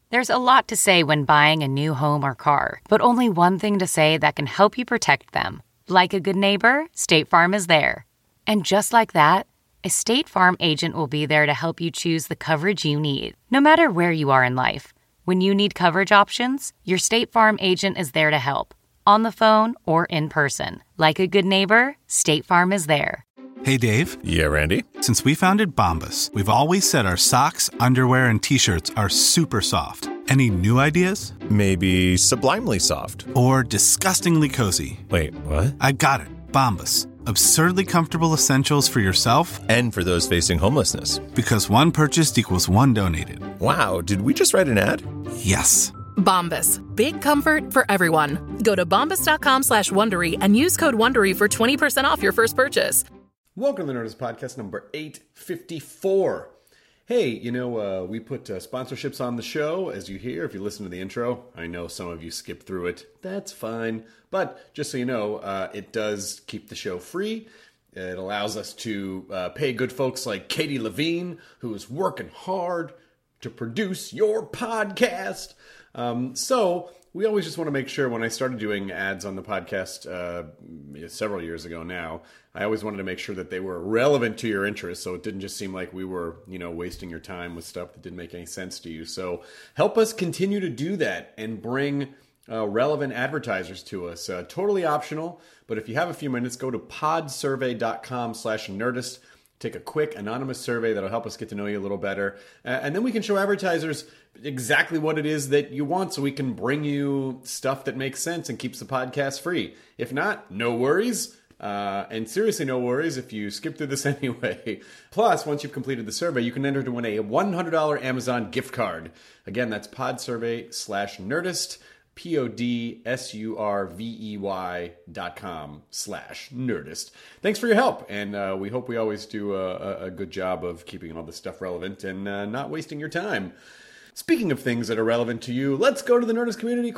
There's a lot to say when buying a new home or car, but only one thing to say that can help you protect them. Like a good neighbor, State Farm is there. And just like that, a State Farm agent will be there to help you choose the coverage you need, no matter where you are in life. When you need coverage options, your State Farm agent is there to help, on the phone or in person. Like a good neighbor, State Farm is there. Hey, Dave. Yeah, Randy. Since we founded Bombas, we've always said our socks, underwear, and T-shirts are super soft. Any new ideas? Maybe sublimely soft. Or disgustingly cozy. Wait, what? I got it. Bombas. Absurdly comfortable essentials for yourself and for those facing homelessness. Because one purchased equals one donated. Wow, did we just write an ad? Yes. Bombas. Big comfort for everyone. Go to bombas.com/Wondery and use code Wondery for 20% off your first purchase. Welcome to the Nerdist Podcast number 854. Hey, we put sponsorships on the show, as you hear, if you listen to the intro. I know some of you skip through it. That's fine. But just so you know, it does keep the show free. It allows us to pay good folks like Katie Levine, who is working hard to produce your podcast. So we always just want to make sure, when I started doing ads on the podcast several years ago now, I always wanted to make sure that they were relevant to your interests, so it didn't just seem like we were, wasting your time with stuff that didn't make any sense to you. So help us continue to do that and bring relevant advertisers to us. Totally optional, but if you have a few minutes, go to podsurvey.com/Nerdist. Take a quick anonymous survey that'll help us get to know you a little better. And then we can show advertisers exactly what it is that you want, so we can bring you stuff that makes sense and keeps the podcast free. If not, no worries. And seriously, no worries if you skip through this anyway. Plus, once you've completed the survey, you can enter to win a $100 Amazon gift card. Again, that's podsurvey/Nerdist. podsurvey.com/Nerdist. Thanks for your help, and we hope we always do a good job of keeping all this stuff relevant and not wasting your time. Speaking of things that are relevant to you, let's go to the Nerdist Community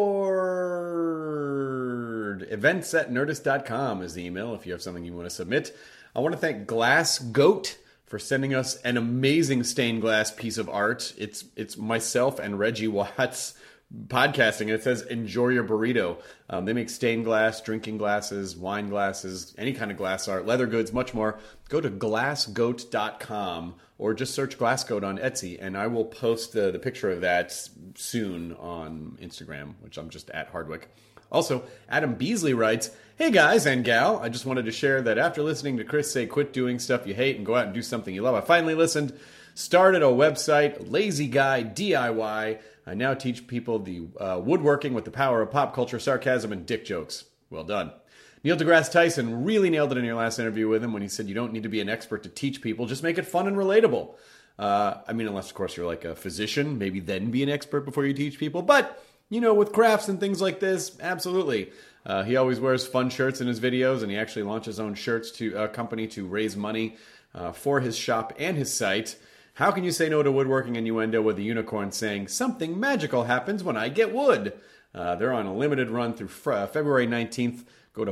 Corkboard. Events@nerdist.com is the email if you have something you want to submit. I want to thank Glass Goat for sending us an amazing stained glass piece of art. It's myself and Reggie Watts podcasting, and it says enjoy your burrito. They make stained glass, drinking glasses, wine glasses, any kind of glass art, leather goods, much more. Go to glassgoat.com or just search Glassgoat on Etsy, and I will post the picture of that soon on Instagram, which I'm just at Hardwick. Also, Adam Beasley writes, hey guys and gal, I just wanted to share that after listening to Chris say quit doing stuff you hate and go out and do something you love, I finally listened, started a website, Lazy Guy DIY. I now teach people the woodworking with the power of pop culture, sarcasm, and dick jokes. Well done. Neil deGrasse Tyson really nailed it in your last interview with him when he said you don't need to be an expert to teach people, just make it fun and relatable. Unless, of course, you're like a physician, maybe then be an expert before you teach people. But, with crafts and things like this, absolutely. He always wears fun shirts in his videos, and he actually launched his own shirts to a company to raise money for his shop and his site. How can you say no to woodworking innuendo with a unicorn saying, something magical happens when I get wood? They're on a limited run through February 19th. Go to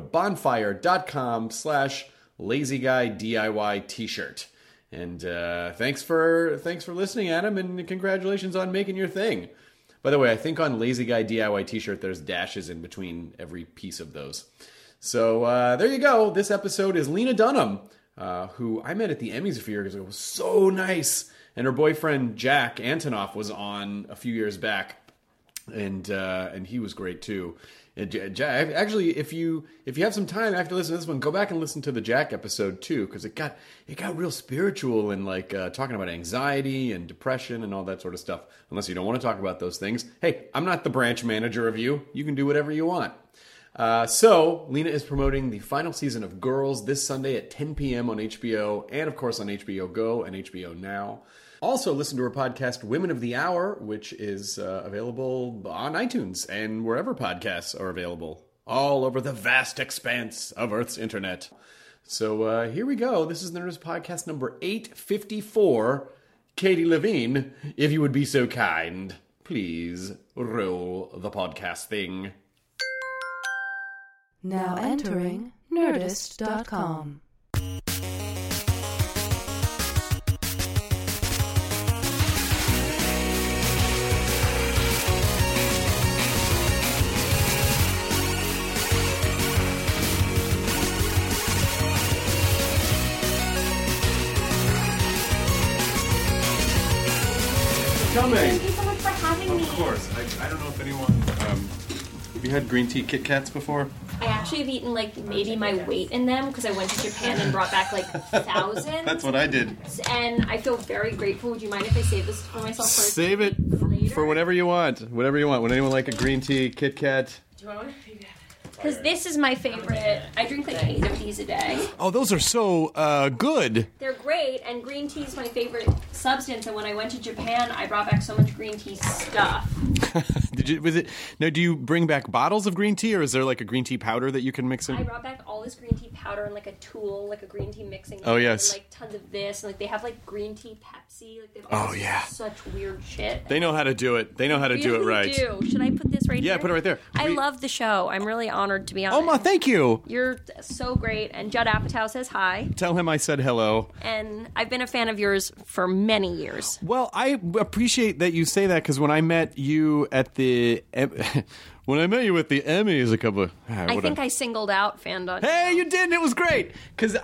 bonfire.com/LazyGuyDIY t-shirt. And thanks for listening, Adam, and congratulations on making your thing. By the way, I think on Lazy Guy DIY t-shirt, there's dashes in between every piece of those. So there you go. This episode is Lena Dunham, who I met at the Emmys a few years ago. It was so nice. And her boyfriend, Jack Antonoff, was on a few years back. And he was great, too. And Jack, actually, if you have some time after listening to this one, go back and listen to the Jack episode, too. Because it got real spiritual and talking about anxiety and depression and all that sort of stuff. Unless you don't want to talk about those things. Hey, I'm not the branch manager of you. You can do whatever you want. So, Lena is promoting the final season of Girls this Sunday at 10 p.m. on HBO, and of course on HBO Go and HBO Now. Also, listen to her podcast, Women of the Hour, which is available on iTunes and wherever podcasts are available, all over the vast expanse of Earth's internet. So here we go. This is the Nerdist Podcast number 854. Katie Levine, if you would be so kind, please roll the podcast thing. Now entering Nerdist.com. coming. Thank you so much for having me. Of course. I don't know if anyone... have you had green tea Kit Kats before? I actually have eaten, like, maybe my weight in them because I went to Japan and brought back, like, thousands. That's what I did. And I feel very grateful. Would you mind if I save this for myself for Save it for whatever you want. Whatever you want. Would anyone like a green tea Kit Kat? Do you want one? Because this is my favorite. I drink like 8 of these a day. Oh, those are so good. They're great, and green tea is my favorite substance. And when I went to Japan, I brought back so much green tea stuff. Do you bring back bottles of green tea, or is there like a green tea powder that you can mix in? I brought back all this green tea powder and like a tool, like a green tea mixing. Oh, yes. And, like tons of this, and like they have like green tea Pepsi. Like they've such weird shit. They know how to do it. They know how to do it right. Do. Should I put this right here? Yeah, put it right there. I love the show. I'm really honored to be on it. Oh, Ma, thank you. You're so great. And Judd Apatow says hi. Tell him I said hello. And I've been a fan of yours for many years. Well, I appreciate that you say that, because when I met you at the... When I met you at the Emmys a couple of... I think I singled out Fandon. Hey, you did, and it was great. Because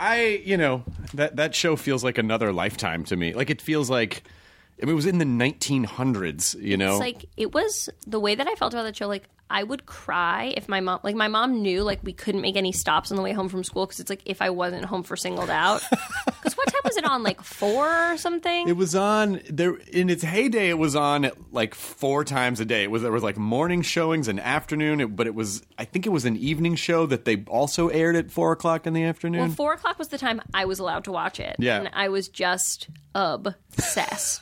that show feels like another lifetime to me. Like, it feels like... I mean, it was in the 1900s, you know? It's like, it was the way that I felt about that show, like, I would cry if my mom knew, like, we couldn't make any stops on the way home from school, because it's like, if I wasn't home for Singled Out. Because what time was it on, like, 4 or something? It was on, in its heyday, it was on, like, 4 times a day. There was, like, morning showings and afternoon, but I think it was an evening show that they also aired at 4 o'clock in the afternoon. Well, 4 o'clock was the time I was allowed to watch it. Yeah. And I was just obsessed.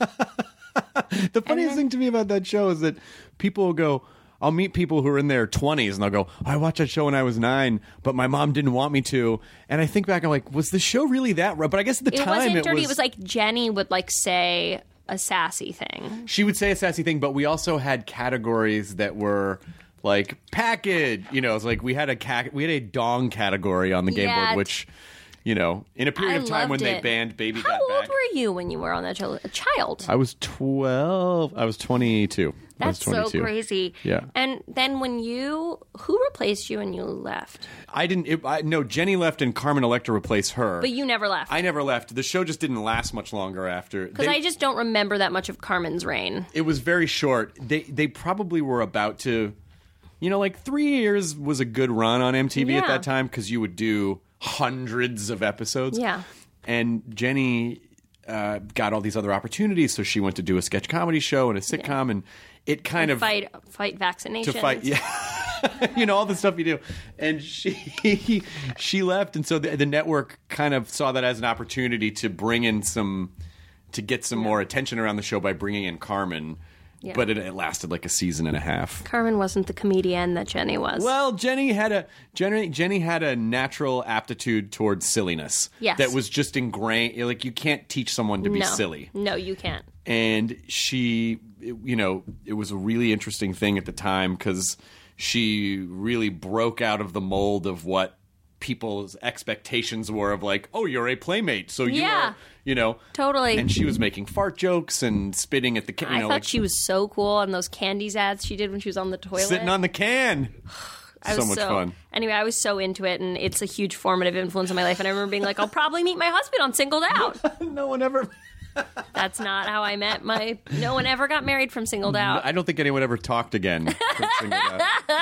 The funniest thing to me about that show is that people will go... I'll meet people who are in their 20s, and they'll go, I watched that show when I was 9, but my mom didn't want me to. And I think back, I'm like, was the show really that rough? But I guess at the time wasn't dirty. It was like Jenny would, like, say a sassy thing. She would say a sassy thing, but we also had categories that were... like package, it's like we had a dong category on the game board, which, in a period of time when they banned Baby Got Back. How old were you when you were on that show? A child. I was 12. I was 22. That's so crazy. Yeah. And then who replaced you when you left? I didn't. No, Jenny left and Carmen Electra replaced her. But you never left. I never left. The show just didn't last much longer after. Because I just don't remember that much of Carmen's reign. It was very short. They probably were about to, like 3 years was a good run on MTV at that time, because you would do hundreds of episodes. Yeah. And Jenny got all these other opportunities, so she went to do a sketch comedy show and a sitcom, and it kind of fight vaccinations. To fight, all the stuff you do. And she left, and so the network kind of saw that as an opportunity to bring in to get some more attention around the show by bringing in Carmen. Yeah. But it lasted like a season and a half. Carmen wasn't the comedian that Jenny was. Well, Jenny had a natural aptitude towards silliness. Yes. That was just ingrained. Like, you can't teach someone to be silly. No, you can't. And it was a really interesting thing at the time, because she really broke out of the mold of what people's expectations were of, like, oh, you're a playmate, so you are, totally. And she was making fart jokes and spitting at the can. I thought she was so cool on those candies ads she did when she was on the toilet, sitting on the can. So much fun. Anyway, I was so into it, and it's a huge formative influence in my life. And I remember being like, I'll probably meet my husband on Singled Out. No one ever. That's not how I met no one ever got married from Singled Out. I don't think anyone ever talked again from Singled Out.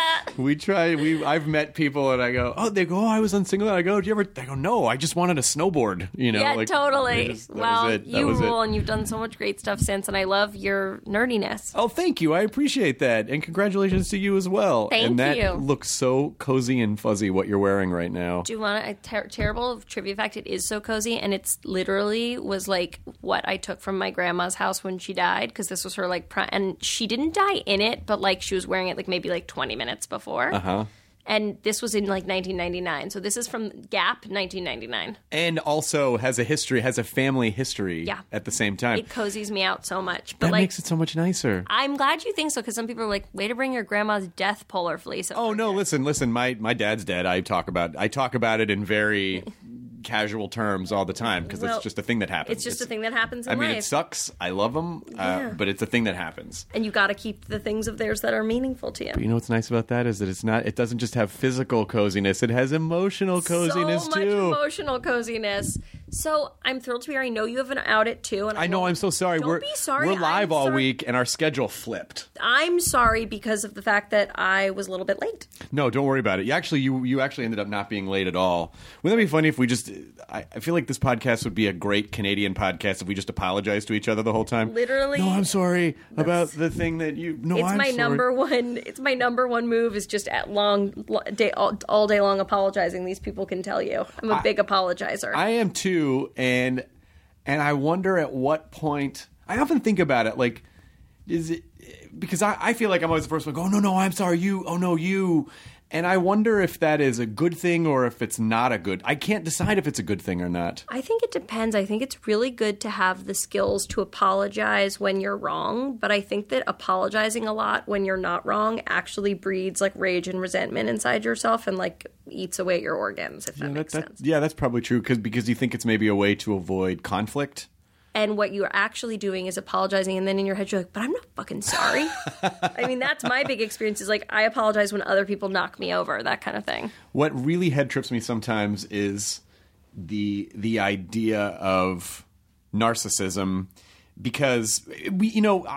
I've met people, and I go, they go, I was on Singled Out. I go, did you ever? I go, no, I just wanted a snowboard. Yeah, totally. Well, you rule, it. And you've done so much great stuff since, and I love your nerdiness. Oh, thank you. I appreciate that, and congratulations to you as well. Thank you. And that looks so cozy and fuzzy, what you're wearing right now. Do you want a terrible trivia fact? It is so cozy, and it's literally was like what I took from my grandma's house when she died, because this was her and she didn't die in it, but like she was wearing it like maybe like 20 minutes before. And this was in like 1999, so this is from Gap, 1999, and also has a family history. Yeah. At the same time, it cozies me out so much. But that makes it so much nicer. I'm glad you think so, because some people are like, way to bring your grandma's death polar fleece. Oh no, listen. My dad's dead. I talk about it in very casual terms all the time, because it's just a thing that happens. It's just a thing that happens in life. I mean, it sucks. I love them, but it's a thing that happens. And you got to keep the things of theirs that are meaningful to you. But you know what's nice about that is that it doesn't just have physical coziness. It has emotional coziness too. So much emotional coziness. So I'm thrilled to be here. I know you have an out at 2. And I know. I'm so sorry. Don't be sorry. We're live I'm all sorry. week, and our schedule flipped. I'm sorry because of the fact that I was a little bit late. No, don't worry about it. You actually ended up not being late at all. Wouldn't that be funny if we just? I feel like this podcast would be a great Canadian podcast if we just apologized to each other the whole time. Literally. No, I'm sorry about the thing that you. No, It's I'm my sorry. number one. It's my number one move. Is just at all day long apologizing. These people can tell you I'm a big apologizer. I am too, and I wonder at what point. I often think about it, like, is it because I feel like I'm always the first one. Go, no, I'm sorry, you. Oh no, you. And I wonder if that is a good thing or if it's not a good. I can't decide if it's a good thing or not. I think it depends. I think it's really good to have the skills to apologize when you're wrong, but I think that apologizing a lot when you're not wrong actually breeds like rage and resentment inside yourself and like eats away at your organs, if that makes sense. Yeah, that's probably true because you think it's maybe a way to avoid conflict. And what you're actually doing is apologizing, and then in your head you're like, but I'm not fucking sorry. I mean, that's my big experience is like I apologize when other people knock me over, that kind of thing. What really head trips me sometimes is the idea of narcissism, because we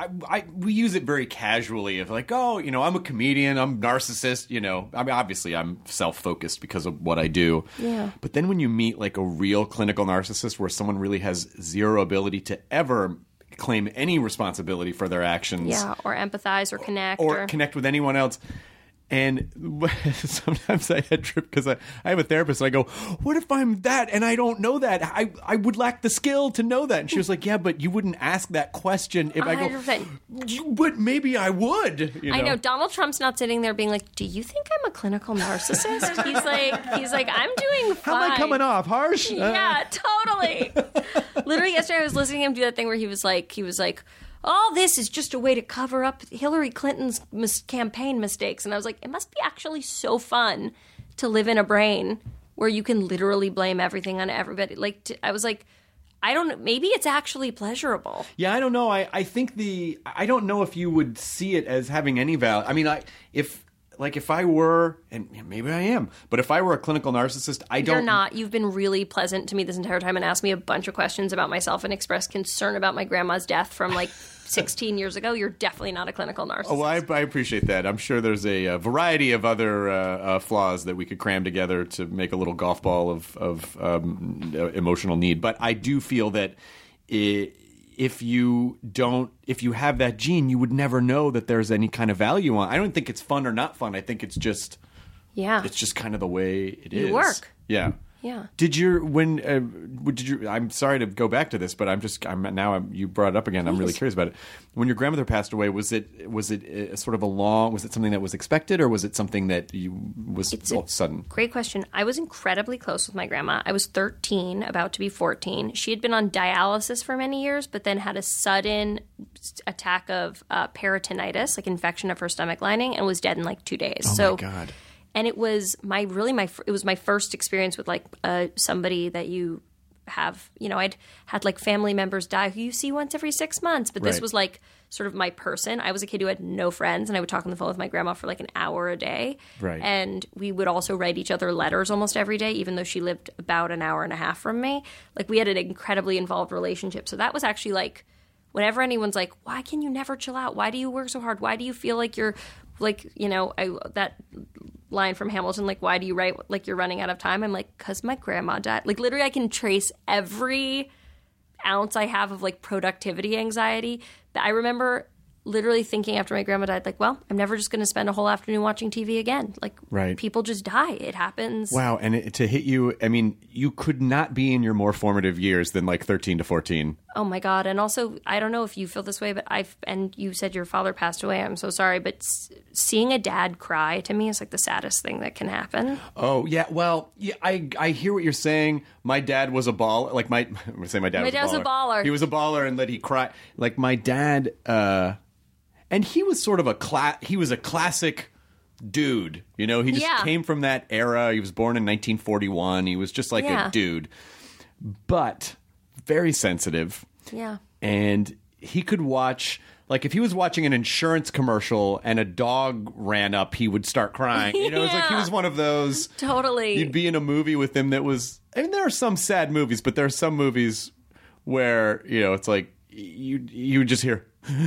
use it very casually of like, oh, I'm a comedian, I'm narcissist, I mean, obviously I'm self-focused because of what I do. Yeah. But then when you meet like a real clinical narcissist where someone really has zero ability to ever claim any responsibility for their actions. Yeah, or empathize or connect. Or connect with anyone else. And sometimes I head trip because I have a therapist and I go, what if I'm that and I don't know that? I would lack the skill to know that. And she was like, yeah, but you wouldn't ask that question if 100%. I go, but maybe I would. I know. Donald Trump's not sitting there being like, do you think I'm a clinical narcissist? He's like, I'm doing fine. How am I coming off? Harsh? Yeah, totally. Literally yesterday I was listening to him do that thing where he was like, all this is just a way to cover up Hillary Clinton's campaign mistakes. And I was like, it must be actually so fun to live in a brain where you can literally blame everything on everybody. I was like, I don't know. Maybe it's actually pleasurable. Yeah, I don't know. I think I don't know if you would see it as having any value. I mean, if I were, and maybe I am, but if I were a clinical narcissist, I don't... You're not. You've been really pleasant to me this entire time and asked me a bunch of questions about myself and expressed concern about my grandma's death from like 16 years ago. You're definitely not a clinical narcissist. Oh, well, I appreciate that. I'm sure there's a variety of other flaws that we could cram together to make a little golf ball of emotional need. But I do feel that if you have that gene, you would never know that there's any kind of value on. I don't think it's fun or not fun. I think it's just kind of the way it is. You work. Yeah. Yeah. I'm sorry to go back to this, but you brought it up again. I'm really curious about it. When your grandmother passed away, was it sort of was it something that was expected, or was it something that was sudden? Great question. I was incredibly close with my grandma. I was 13, about to be 14. She had been on dialysis for many years, but then had a sudden attack of peritonitis, like infection of her stomach lining, and was dead in like 2 days. Oh my God. And it was my first experience with like somebody that you have, I'd had like family members die who you see once every 6 months, but this was like sort of my person. I was a kid who had no friends, and I would talk on the phone with my grandma for like an hour a day. Right. And we would also write each other letters almost every day, even though she lived about an hour and a half from me. Like we had an incredibly involved relationship. So that was actually like, whenever anyone's like, why can you never chill out? Why do you work so hard? Why do you feel like you're like, that line from Hamilton, like, why do you write like you're running out of time? I'm like, because my grandma died. Like, literally, I can trace every ounce I have of like productivity anxiety. But I remember literally thinking after my grandma died, like, well, I'm never just going to spend a whole afternoon watching TV again. Like, people just die. It happens. Wow. And to hit you, I mean, you could not be in your more formative years than like 13 to 14. Oh my God. And also, I don't know if you feel this way, but and you said your father passed away. I'm so sorry. But seeing a dad cry to me is like the saddest thing that can happen. Oh, yeah. Well, yeah, I hear what you're saying. My dad was a baller. Like I'm going to say my dad was a baller. He was a baller and let he cry. Like my dad, and he was sort of he was a classic dude. He just came from that era. He was born in 1941. He was just like a dude. But very sensitive. Yeah. And he could watch like if he was watching an insurance commercial and a dog ran up, he would start crying. You know, it's like he was one of those. Totally. You'd be in a movie with him that was. I mean, there are some sad movies, but there are some movies where it's like you would just hear.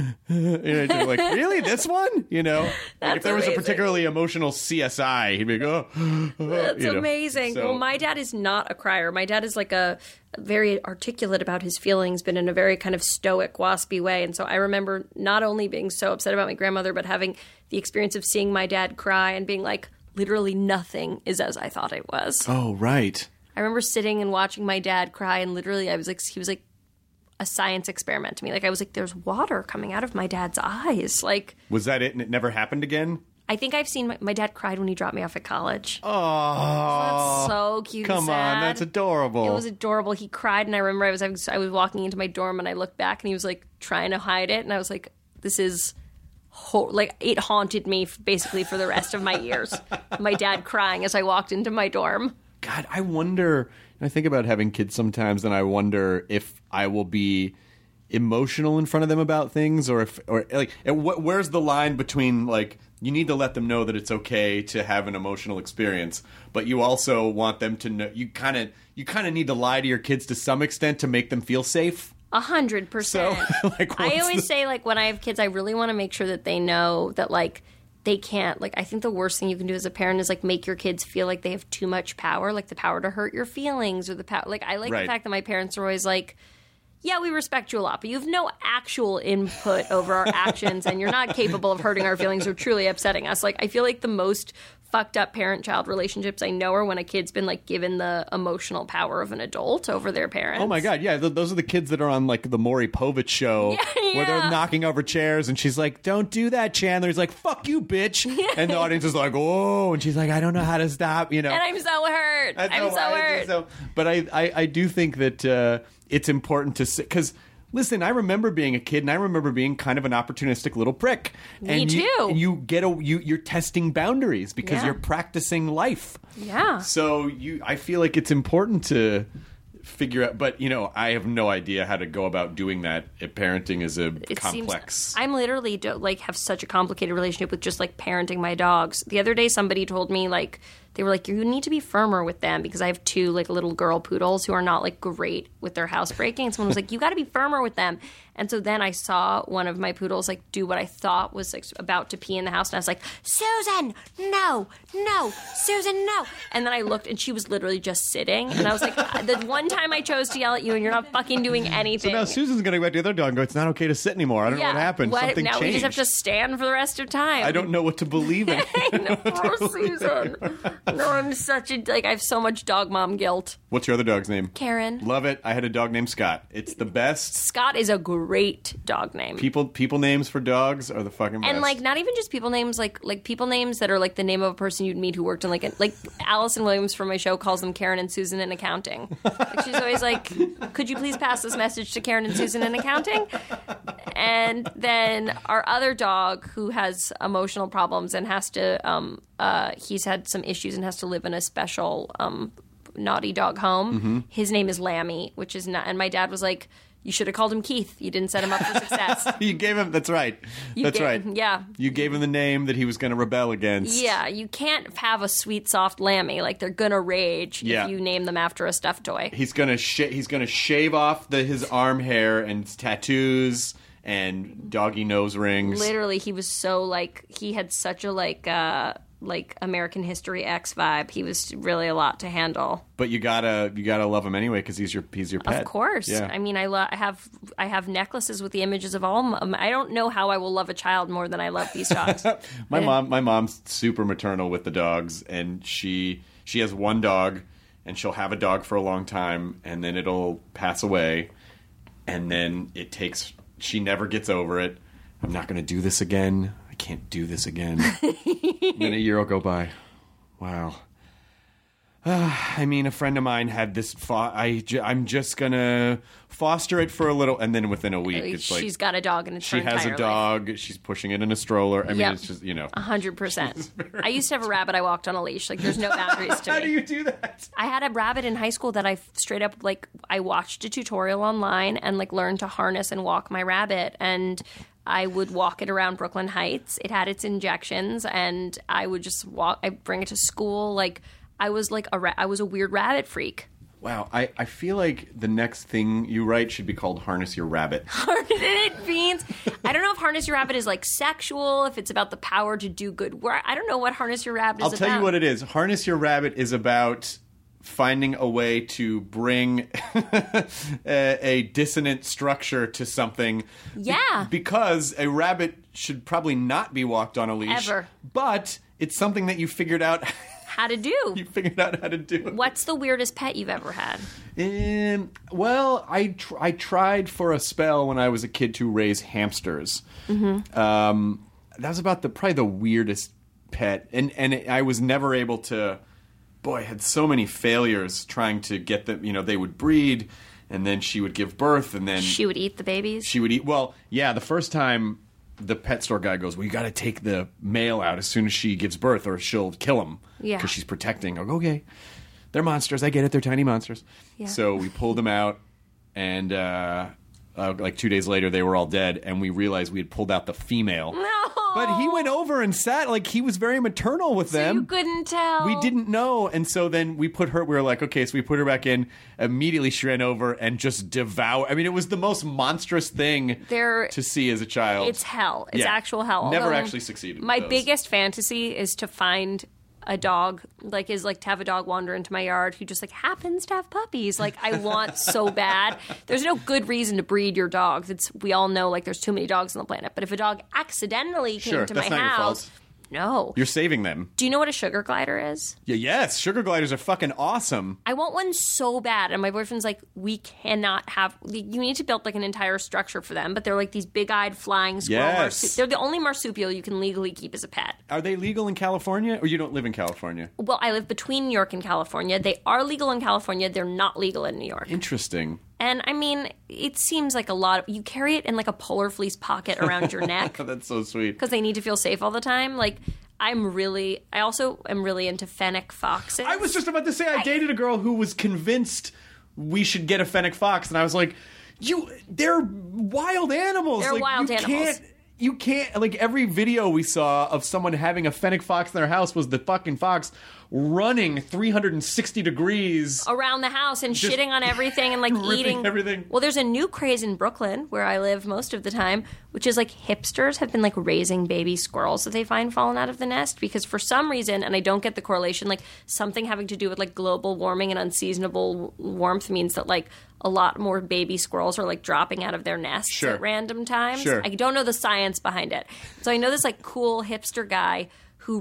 Like, really, this one? Like if there was a particularly emotional CSI, he'd be like, that's amazing. So. Well, my dad is not a crier. My dad is like a very articulate about his feelings, but in a very kind of stoic, waspy way. And so I remember not only being so upset about my grandmother, but having the experience of seeing my dad cry and being like, literally nothing is as I thought it was. Oh, right. I remember sitting and watching my dad cry, and literally he was like a science experiment to me. Like, I was like, there's water coming out of my dad's eyes. Like, was that it and it never happened again? I think I've seen my dad cried when he dropped me off at college. Oh, that's so cute. Come on, that's adorable. It was adorable. He cried, and I remember I was walking into my dorm, and I looked back, and he was like trying to hide it, and I was like, this is like, it haunted me basically for the rest of my years. My dad crying as I walked into my dorm. God, I wonder. I think about having kids sometimes, and I wonder if I will be emotional in front of them about things, or where's the line between, like, you need to let them know that it's okay to have an emotional experience, but you also want them to know you kind of need to lie to your kids to some extent to make them feel safe. 100%. So, like, I always say, like, when I have kids, I really want to make sure that they know that, like, they can't, like, I think the worst thing you can do as a parent is, like, make your kids feel like they have too much power, like the power to hurt your feelings, or the power, like, I like right. the fact that my parents are always like, yeah, we respect you a lot, but you have no actual input over our actions, and you're not capable of hurting our feelings or truly upsetting us. Like, I feel like the most fucked up parent-child relationships I know are when a kid's been, like, given the emotional power of an adult over their parents. Oh my God, yeah, those are the kids that are on, like, the Maury Povich show, where they're knocking over chairs, and she's like, don't do that, Chandler. He's like, fuck you, bitch. And the audience is like, oh, and she's like, I don't know how to stop, And I'm so hurt. I'm so hurt. But I do think that it's important to say, because listen, I remember being a kid, and I remember being kind of an opportunistic little prick. Me too. You're testing boundaries because you're practicing life. Yeah. So I feel like it's important to figure out, but I have no idea how to go about doing that. Parenting is complex. I'm literally have such a complicated relationship with just, like, parenting my dogs. The other day, somebody told me, like, they were like, you need to be firmer with them, because I have two, like, little girl poodles who are not, like, great with their housebreaking. And someone was like, you got to be firmer with them. And so then I saw one of my poodles, like, do what I thought was, like, about to pee in the house. And I was like, Susan, no, Susan, no. And then I looked, and she was literally just sitting. And I was like, the one time I chose to yell at you, and you're not fucking doing anything. So now Susan's going to go back to the other dog and go, it's not okay to sit anymore. I don't know what happened. Something now changed. We just have to stand for the rest of time. I don't know what to believe in. Poor Susan. No, I'm such a, like, I have so much dog mom guilt. What's your other dog's name? Karen. Love it. I had a dog named Scott. It's the best. Scott is a great dog name. People names for dogs are the fucking best. And, like, not even just people names, like people names that are, like, the name of a person you'd meet who worked in, like Allison Williams from my show calls them Karen and Susan in accounting. Like, she's always like, could you please pass this message to Karen and Susan in accounting? And then our other dog, who has emotional problems and has to he's had some issues and has to live in a special naughty dog home. Mm-hmm. His name is Lammy, which is not. And my dad was like, you should have called him Keith. You didn't set him up for success. You gave him. That's right. Right. Yeah. You gave him the name that he was going to rebel against. Yeah. You can't have a sweet, soft Lammy. Like, they're gonna rage if you name them after a stuffed toy. He's gonna shave off his arm hair and his tattoos and doggy nose rings. Literally, he was so, like, he had such a like American History X vibe. He was really a lot to handle. But you gotta love him anyway, because he's your pet. Of course. Yeah. I mean, I have necklaces with the images of all. I don't know how I will love a child more than I love these dogs. My mom's super maternal with the dogs, and she has one dog, and she'll have a dog for a long time, and then it'll pass away, and then she never gets over it. I'm not going to do this again. I can't do this again. And then a year will go by. Wow. I mean, a friend of mine had this. I'm just going to foster it for a little. And then within a week, it's like. She's got a dog and it's her She has a dog. Life. She's pushing it in a stroller. I mean, it's just, 100%. I used to have a rabbit I walked on a leash. Like, there's no boundaries to me. How do you do that? I had a rabbit in high school that I straight up, like, I watched a tutorial online and, like, learned to harness and walk my rabbit. And I would walk it around Brooklyn Heights. It had its injections, and I would just walk. I bring it to school. Like I was I was a weird rabbit freak. Wow, I feel like the next thing you write should be called Harness Your Rabbit. It means, I don't know if Harness Your Rabbit is like sexual, if it's about the power to do good work. I don't know what Harness Your Rabbit is about. I'll tell you what it is. Harness Your Rabbit is about finding a way to bring a dissonant structure to something. Yeah. Because a rabbit should probably not be walked on a leash. Ever. But it's something that you figured out how to do. You figured out how to do it. What's the weirdest pet you've ever had? Well, I tried for a spell when I was a kid to raise hamsters. Mm-hmm. That was about probably the weirdest pet, and I was never able to. Boy, I had so many failures trying to get them. You know, they would breed, and then she would give birth, and then she would eat the babies. She would eat. Well, yeah, the first time. The pet store guy goes, well, you got to take the male out as soon as she gives birth or she'll kill him. Yeah. Because she's protecting. I go, okay. They're monsters. I get it. They're tiny monsters. Yeah. So we pulled them out, and like 2 days later, they were all dead, and we realized we had pulled out the female. No! But he went over and sat, like, he was very maternal with them. You couldn't tell. We didn't know, and so then we were like, okay, so we put her back in. Immediately she ran over and just devoured. I mean, it was the most monstrous thing to see as a child. It's hell. It's actual hell. Never actually succeeded. My biggest fantasy is to find a dog, is to have a dog wander into my yard who just happens to have puppies. I want so bad. There's no good reason to breed your dogs. We all know there's too many dogs on the planet. But if a dog accidentally came to my house, no, you're saving them. Do you know what a sugar glider is? Yeah, yes, sugar gliders are fucking awesome. I want one so bad, and my boyfriend's like, we cannot have. You need to build an entire structure for them, but they're these big-eyed flying squirrel. Yes. They're the only marsupial you can legally keep as a pet. Are they legal in California, or you don't live in California? Well, I live between New York and California. They are legal in California. They're not legal in New York. Interesting. And I mean, it seems like a lot. You carry it in a polar fleece pocket around your neck. That's so sweet. Because they need to feel safe all the time. I also am really into fennec foxes. I was just about to say I dated a girl who was convinced we should get a fennec fox, and I was like, they're wild animals. They're wild animals. You can't, every video we saw of someone having a fennec fox in their house was the fucking fox running 360 degrees around the house and shitting on everything and eating everything. Well, there's a new craze in Brooklyn where I live most of the time, which is hipsters have been raising baby squirrels that they find fallen out of the nest because for some reason, and I don't get the correlation, something having to do with global warming and unseasonable warmth means that a lot more baby squirrels are dropping out of their nests at random times. Sure. I don't know the science behind it. So I know this cool hipster guy who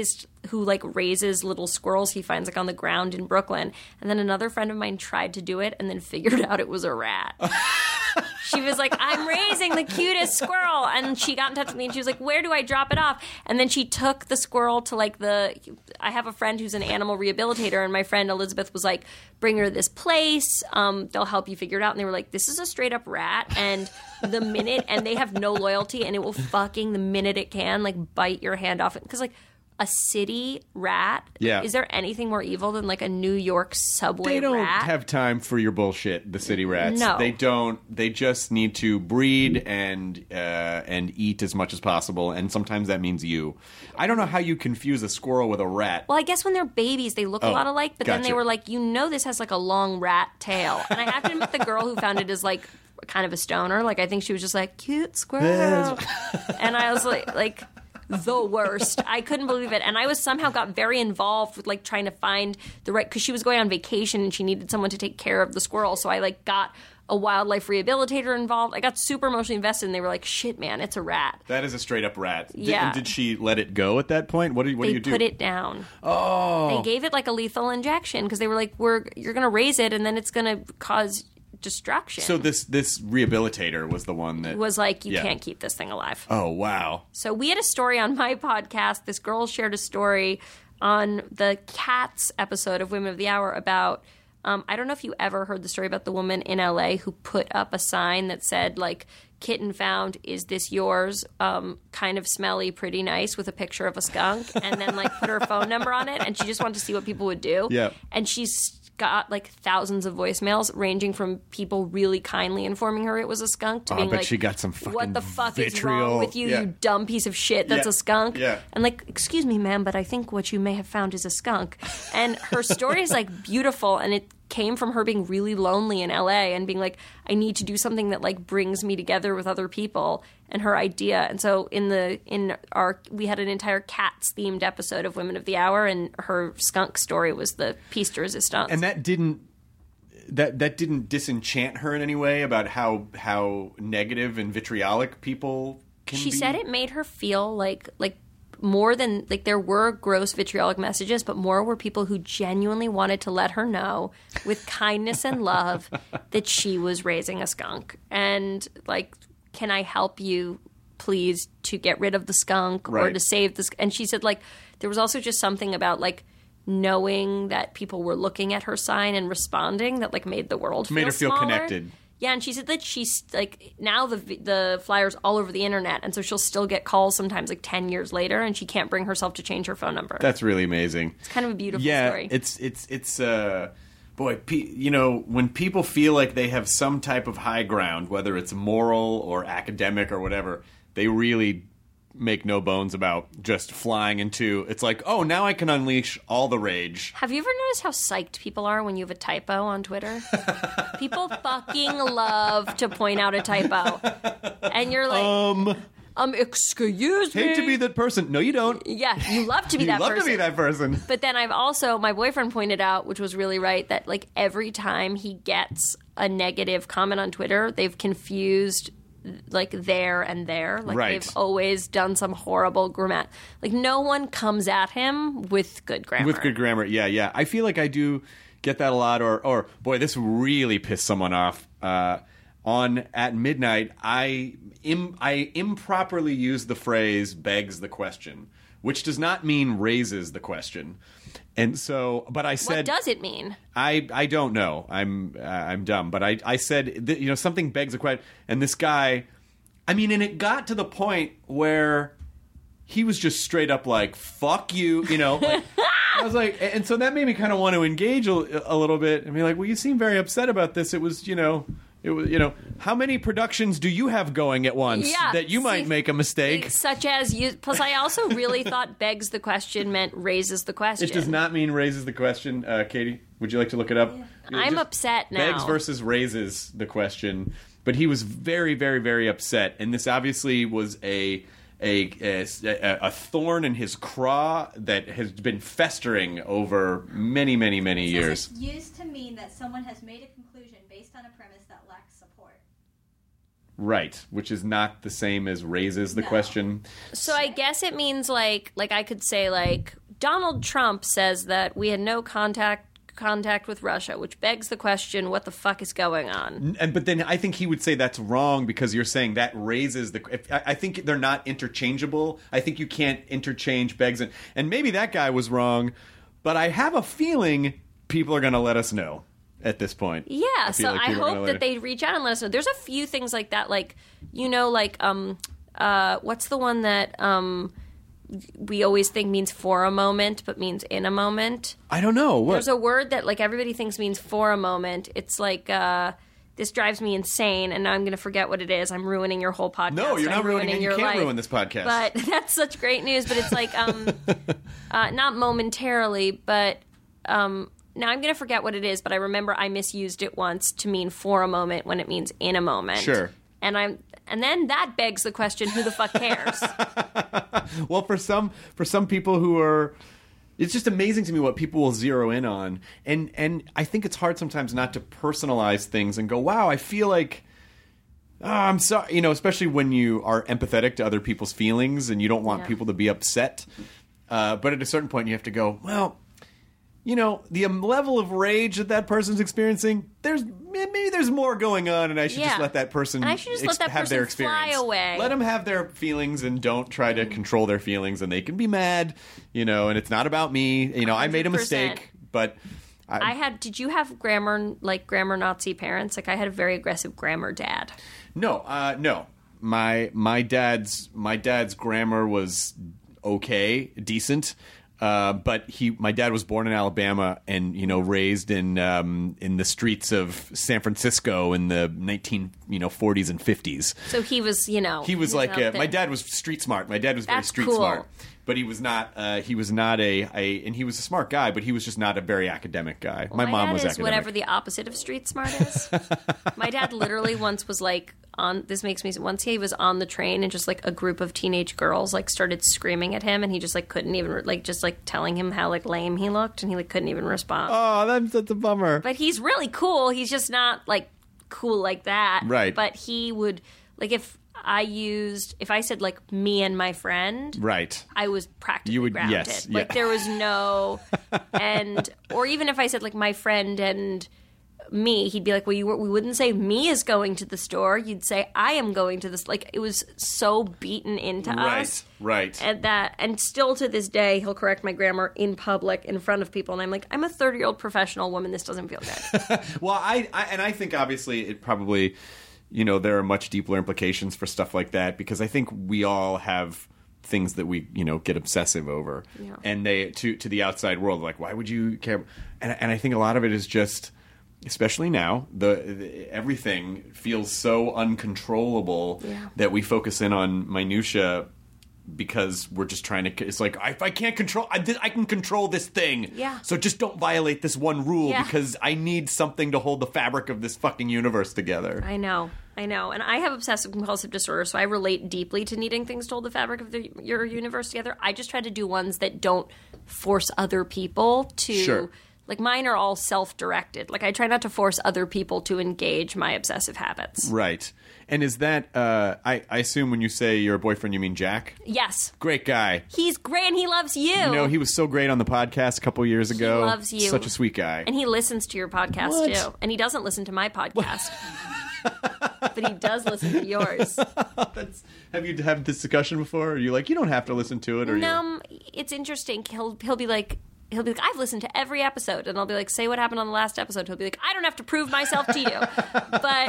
raises little squirrels he finds on the ground in Brooklyn. And then another friend of mine tried to do it and then figured out it was a rat. She was like, I'm raising the cutest squirrel. And she got in touch with me and she was like, where do I drop it off? And then she took the squirrel to I have a friend who's an animal rehabilitator, and my friend Elizabeth was like, bring her to this place. They'll help you figure it out. And they were like, this is a straight up rat. And the minute, and they have no loyalty, and it will fucking, the minute it can, bite your hand off it. Because a city rat. Yeah. Is there anything more evil than a New York subway rat? They don't have time for your bullshit, the city rats. No. They don't. They just need to breed and eat as much as possible, and sometimes that means you. I don't know how you confuse a squirrel with a rat. Well, I guess when they're babies, they look a lot alike, but then they were like, this has a long rat tail. And I have to admit, the girl who found it is kind of a stoner. I think she was just cute squirrel. And I was like the worst. I couldn't believe it. And I somehow got very involved with trying to find the right, because she was going on vacation and she needed someone to take care of the squirrel. So I got a wildlife rehabilitator involved. I got super emotionally invested, and they were like, shit, man, it's a rat. That is a straight up rat. Yeah. Did she let it go at that point? What do you do? They put it down. Oh. They gave it a lethal injection because they were like, you're going to raise it and then it's going to cause destruction. So this rehabilitator was the one that was like, you can't keep this thing alive. Oh, wow. So we had a story on my podcast. This girl shared a story on the Cats episode of Women of the Hour about, I don't know if you ever heard the story about the woman in LA who put up a sign that said kitten found, is this yours? Kind of smelly, pretty nice, with a picture of a skunk, and then put her phone number on it, and she just wanted to see what people would do. Yeah. And she's got like thousands of voicemails ranging from people really kindly informing her it was a skunk to I being bet like, she got some fucking what the fuck is vitriol. wrong with you, Yeah. you dumb piece of shit, that's Yeah. a skunk. Yeah. And like, excuse me, ma'am, but I think what you may have found is a skunk. And her story is like beautiful, and it came from her being really lonely in LA and being like, I need to do something that like brings me together with other people, and her idea. And so we had an entire cats themed episode of Women of the Hour, and her skunk story was the piece de resistance. And that didn't disenchant her in any way about how negative and vitriolic people can She be? said it made her feel like more than like there were gross vitriolic messages, but more were people who genuinely wanted to let her know with kindness and love that she was raising a skunk, and like, can I help you please to get rid of the skunk or Right. to save this? And she said like there was also just something about like knowing that people were looking at her sign and responding that like made the world Made her feel smaller. connected. Yeah, and she said that she's like now the flyer's all over the internet, and so she'll still get calls sometimes like 10 years later, and she can't bring herself to change her phone number. That's really amazing. It's kind of a beautiful yeah, story. it's boy, you know, when people feel like they have some type of high ground, whether it's moral or academic or whatever, they really make no bones about just flying into. It's like, oh, now I can unleash all the rage. Have you ever noticed how psyched people are when you have a typo on Twitter? People fucking love to point out a typo, and you're like, excuse me. Hate to be that person. No, you don't. Yeah, you love to be You that love person. to be that person. But then I've also, my boyfriend pointed out, which was really right, that like every time he gets a negative comment on Twitter, they've confused like there and there. Like Right. they've always done some horrible grammar. Like no one comes at him with good grammar. With good grammar, yeah. I feel like I do get that a lot. Or boy, this really pissed someone off. At midnight, I improperly used the phrase "begs the question," which does not mean raises the question. And so, but I said, What does it mean? I don't know. I'm dumb. But I said, something begs a question. And this guy, I mean, and it got to the point where he was just straight up like, fuck you, like, I was like, and so that made me kind of want to engage a little bit and be like, well, you seem very upset about this. It was, how many productions do you have going at once that you might make a mistake? Such as you. Plus, I also really thought begs the question meant raises the question. It does not mean raises the question. Katie, would you like to look it up? I'm upset now. Begs versus raises the question. But he was very, very, very upset. And this obviously was a thorn in his craw that has been festering over many, many, many years. It's used to mean that someone has made a conclusion based on a premise that lacks support. Right, which is not the same as raises the question. So I guess it means like I could say like Donald Trump says that we had no contact with Russia, which begs the question, what the fuck is going on? But then I think he would say that's wrong because you're saying that raises the... I think they're not interchangeable. I think you can't interchange begs and maybe that guy was wrong, but I have a feeling people are going to let us know at this point. Yeah, so I hope that they reach out and let us know. There's a few things like that, like, what's the one that we always think means for a moment but means in a moment? I don't know. What? There's a word that like everybody thinks means for a moment. It's like this drives me insane, and now I'm going to forget what it is. I'm ruining your whole podcast. No, you're not I'm ruining it. You your can't life. ruin this podcast. But that's such great news. But it's like not momentarily, but now I'm going to forget what it is. But I remember I misused it once to mean for a moment when it means in a moment. Sure. And then that begs the question: who the fuck cares? Well, for some people who are, it's just amazing to me what people will zero in on, and I think it's hard sometimes not to personalize things and go, wow, I feel like, I'm sorry, especially when you are empathetic to other people's feelings and you don't want people to be upset. But at a certain point, you have to go, well, the level of rage that person's experiencing, maybe there's more going on, and I should just let that person and I should just let that have their person fly experience. away. Let them have their feelings and don't try to control their feelings, and they can be mad, and it's not about me. I made a 100%. mistake, but Did you have grammar Nazi parents? Like I had a very aggressive grammar dad. no. My dad's grammar was okay, decent. But my dad was born in Alabama and, raised in the streets of San Francisco in the 1940s and 50s. So he was, he was like my dad was street smart. My dad was very street smart, but he was not. And he was a smart guy, but he was just not a very academic guy. Well, my mom was academic. Whatever the opposite of street smart is. My dad literally once was like once he was on the train and just like a group of teenage girls like started screaming at him and he just like couldn't even just telling him how like lame he looked and he like couldn't even respond. Oh, that's a bummer. But he's really cool. He's just not like cool like that. Right. But he would like if I said like me and my friend, right, I was practically grounded. Yes, like there was no or even if I said like my friend and me, he'd be like, well, we wouldn't say me is going to the store. You'd say I am going to this. Like it was so beaten into us. Right. And still to this day, he'll correct my grammar in public in front of people. And I'm like, I'm a 30-year-old professional woman. This doesn't feel good. Well, I think obviously it probably, there are much deeper implications for stuff like that because I think we all have things that we get obsessive over, and they to the outside world like, why would you care? And I think a lot of it is just. Especially now, the everything feels so uncontrollable that we focus in on minutia because we're just trying to. It's like if I can't control, I can control this thing. Yeah. So just don't violate this one rule because I need something to hold the fabric of this fucking universe together. I know. And I have obsessive compulsive disorder, so I relate deeply to needing things to hold the fabric of your universe together. I just try to do ones that don't force other people to. Sure. Like, mine are all self-directed. Like, I try not to force other people to engage my obsessive habits. Right. And is that, I assume when you say your boyfriend, you mean Jack? Yes. Great guy. He's great, and he loves you. He was so great on the podcast a couple years ago. He loves you. Such a sweet guy. And he listens to your podcast, too. And he doesn't listen to my podcast. But he does listen to yours. Have you had this discussion before? Are you like, you don't have to listen to it? Or no, it's interesting. He'll be like, I've listened to every episode. And I'll be like, say what happened on the last episode. He'll be like, I don't have to prove myself to you. But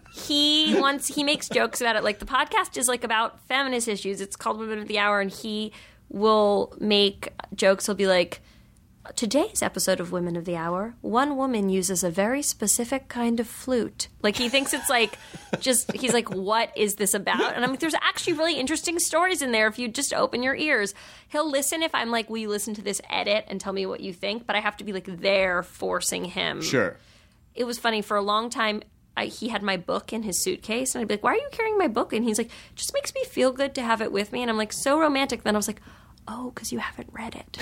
he makes jokes about it. Like, the podcast is like about feminist issues. It's called Women of the Hour. And he will make jokes. He'll be like, today's episode of Women of the Hour, one woman uses a very specific kind of flute. Like, he thinks it's like, he's like, what is this about? And I'm like, there's actually really interesting stories in there if you just open your ears. He'll listen if I'm like, will you listen to this edit and tell me what you think? But I have to be like there forcing him. Sure. It was funny. For a long time, he had my book in his suitcase. And I'd be like, why are you carrying my book? And he's like, just makes me feel good to have it with me. And I'm like, so romantic. Then I was like, oh, because you haven't read it.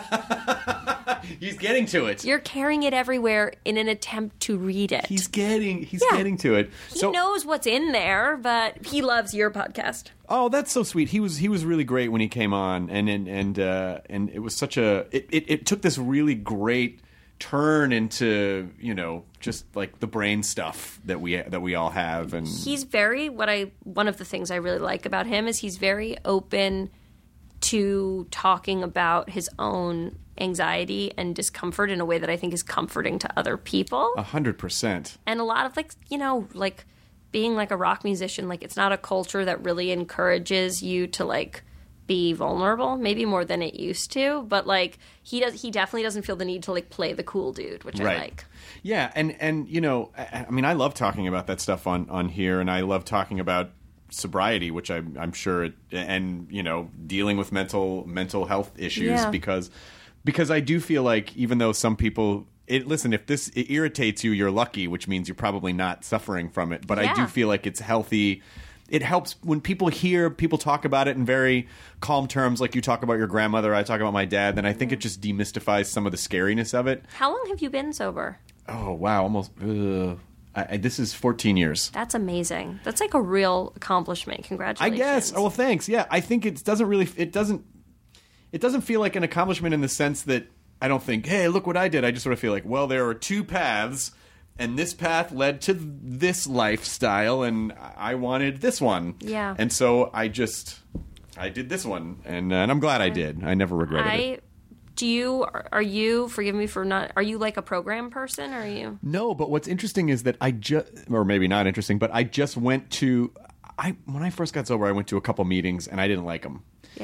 He's getting to it. You're carrying it everywhere in an attempt to read it. He's getting to it. He knows what's in there, but he loves your podcast. Oh, that's so sweet. He was really great when he came on, and it was such a it took this really great turn into just like the brain stuff that we all have. And he's very one of the things I really like about him is he's very open to talking about his own anxiety and discomfort in a way that I think is comforting to other people. 100%. And a lot of like being like a rock musician, like it's not a culture that really encourages you to like be vulnerable, maybe more than it used to, but like he definitely doesn't feel the need to like play the cool dude, which I like. Yeah, and I mean, I love talking about that stuff on here, and I love talking about sobriety, which I'm sure, and dealing with mental health issues because I do feel like even though some people, if this irritates you, you're lucky, which means you're probably not suffering from it. But I do feel like it's healthy. It helps when people hear people talk about it in very calm terms, like you talk about your grandmother, I talk about my dad. Then I think it just demystifies some of the scariness of it. How long have you been sober? Oh wow, almost. This is 14 years. That's amazing. That's like a real accomplishment. Congratulations. I guess. Oh, well, thanks. Yeah, I think it doesn't feel like an accomplishment in the sense that I don't think, hey, look what I did. I just sort of feel like, well, there are two paths, and this path led to this lifestyle, and I wanted this one. Yeah. And so I did this one, and I'm glad I did. I never regretted it. Are you, forgive me for not, are you like a program person, or are you? No, but what's interesting is that or maybe not interesting, but I just went to, when I first got sober, I went to a couple meetings and I didn't like them. Yeah.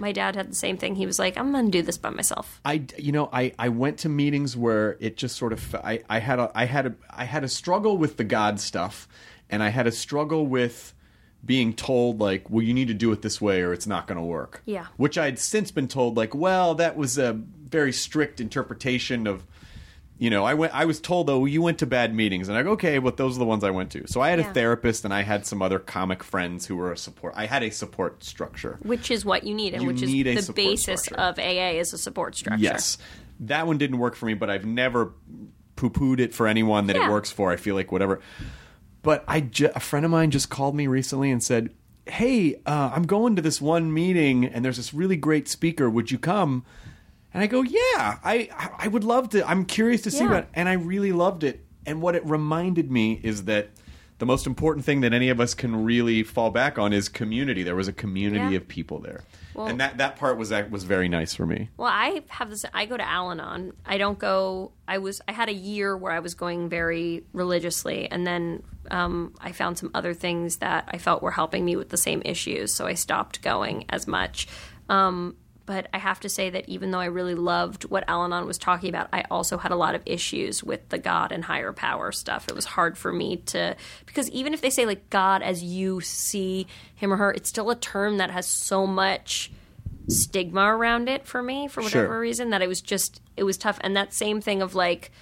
My dad had the same thing. He was like, I'm going to do this by myself. I went to meetings where it just sort of I had a struggle with the God stuff, and I had a struggle with being told, like, well, you need to do it this way or it's not going to work. Yeah. Which I'd since been told, like, well, that was a very strict interpretation of, I was told, though, you went to bad meetings. And I go, okay, but those are the ones I went to. So I had a therapist, and I had some other comic friends who were a support. I had a support structure. Which is what you need, and which is the basis of AA is a support structure. Yes. That one didn't work for me, but I've never poo-pooed it for anyone that it works for. I feel like whatever. But a friend of mine just called me recently and said, hey, I'm going to this one meeting, and there's this really great speaker. Would you come? And I go, yeah, I would love to. I'm curious to see what. And I really loved it. And what it reminded me is that the most important thing that any of us can really fall back on is community. There was a community of people there. Well, and that part was very nice for me. Well, I have this. I go to Al-Anon. I don't go. I had a year where I was going very religiously, and then I found some other things that I felt were helping me with the same issues, so I stopped going as much. But I have to say that even though I really loved what Al-Anon was talking about, I also had a lot of issues with the God and higher power stuff. It was hard for me to – because even if they say, like, God as you see him or her, it's still a term that has so much stigma around it for me for whatever reason that it was tough. And that same thing of, like,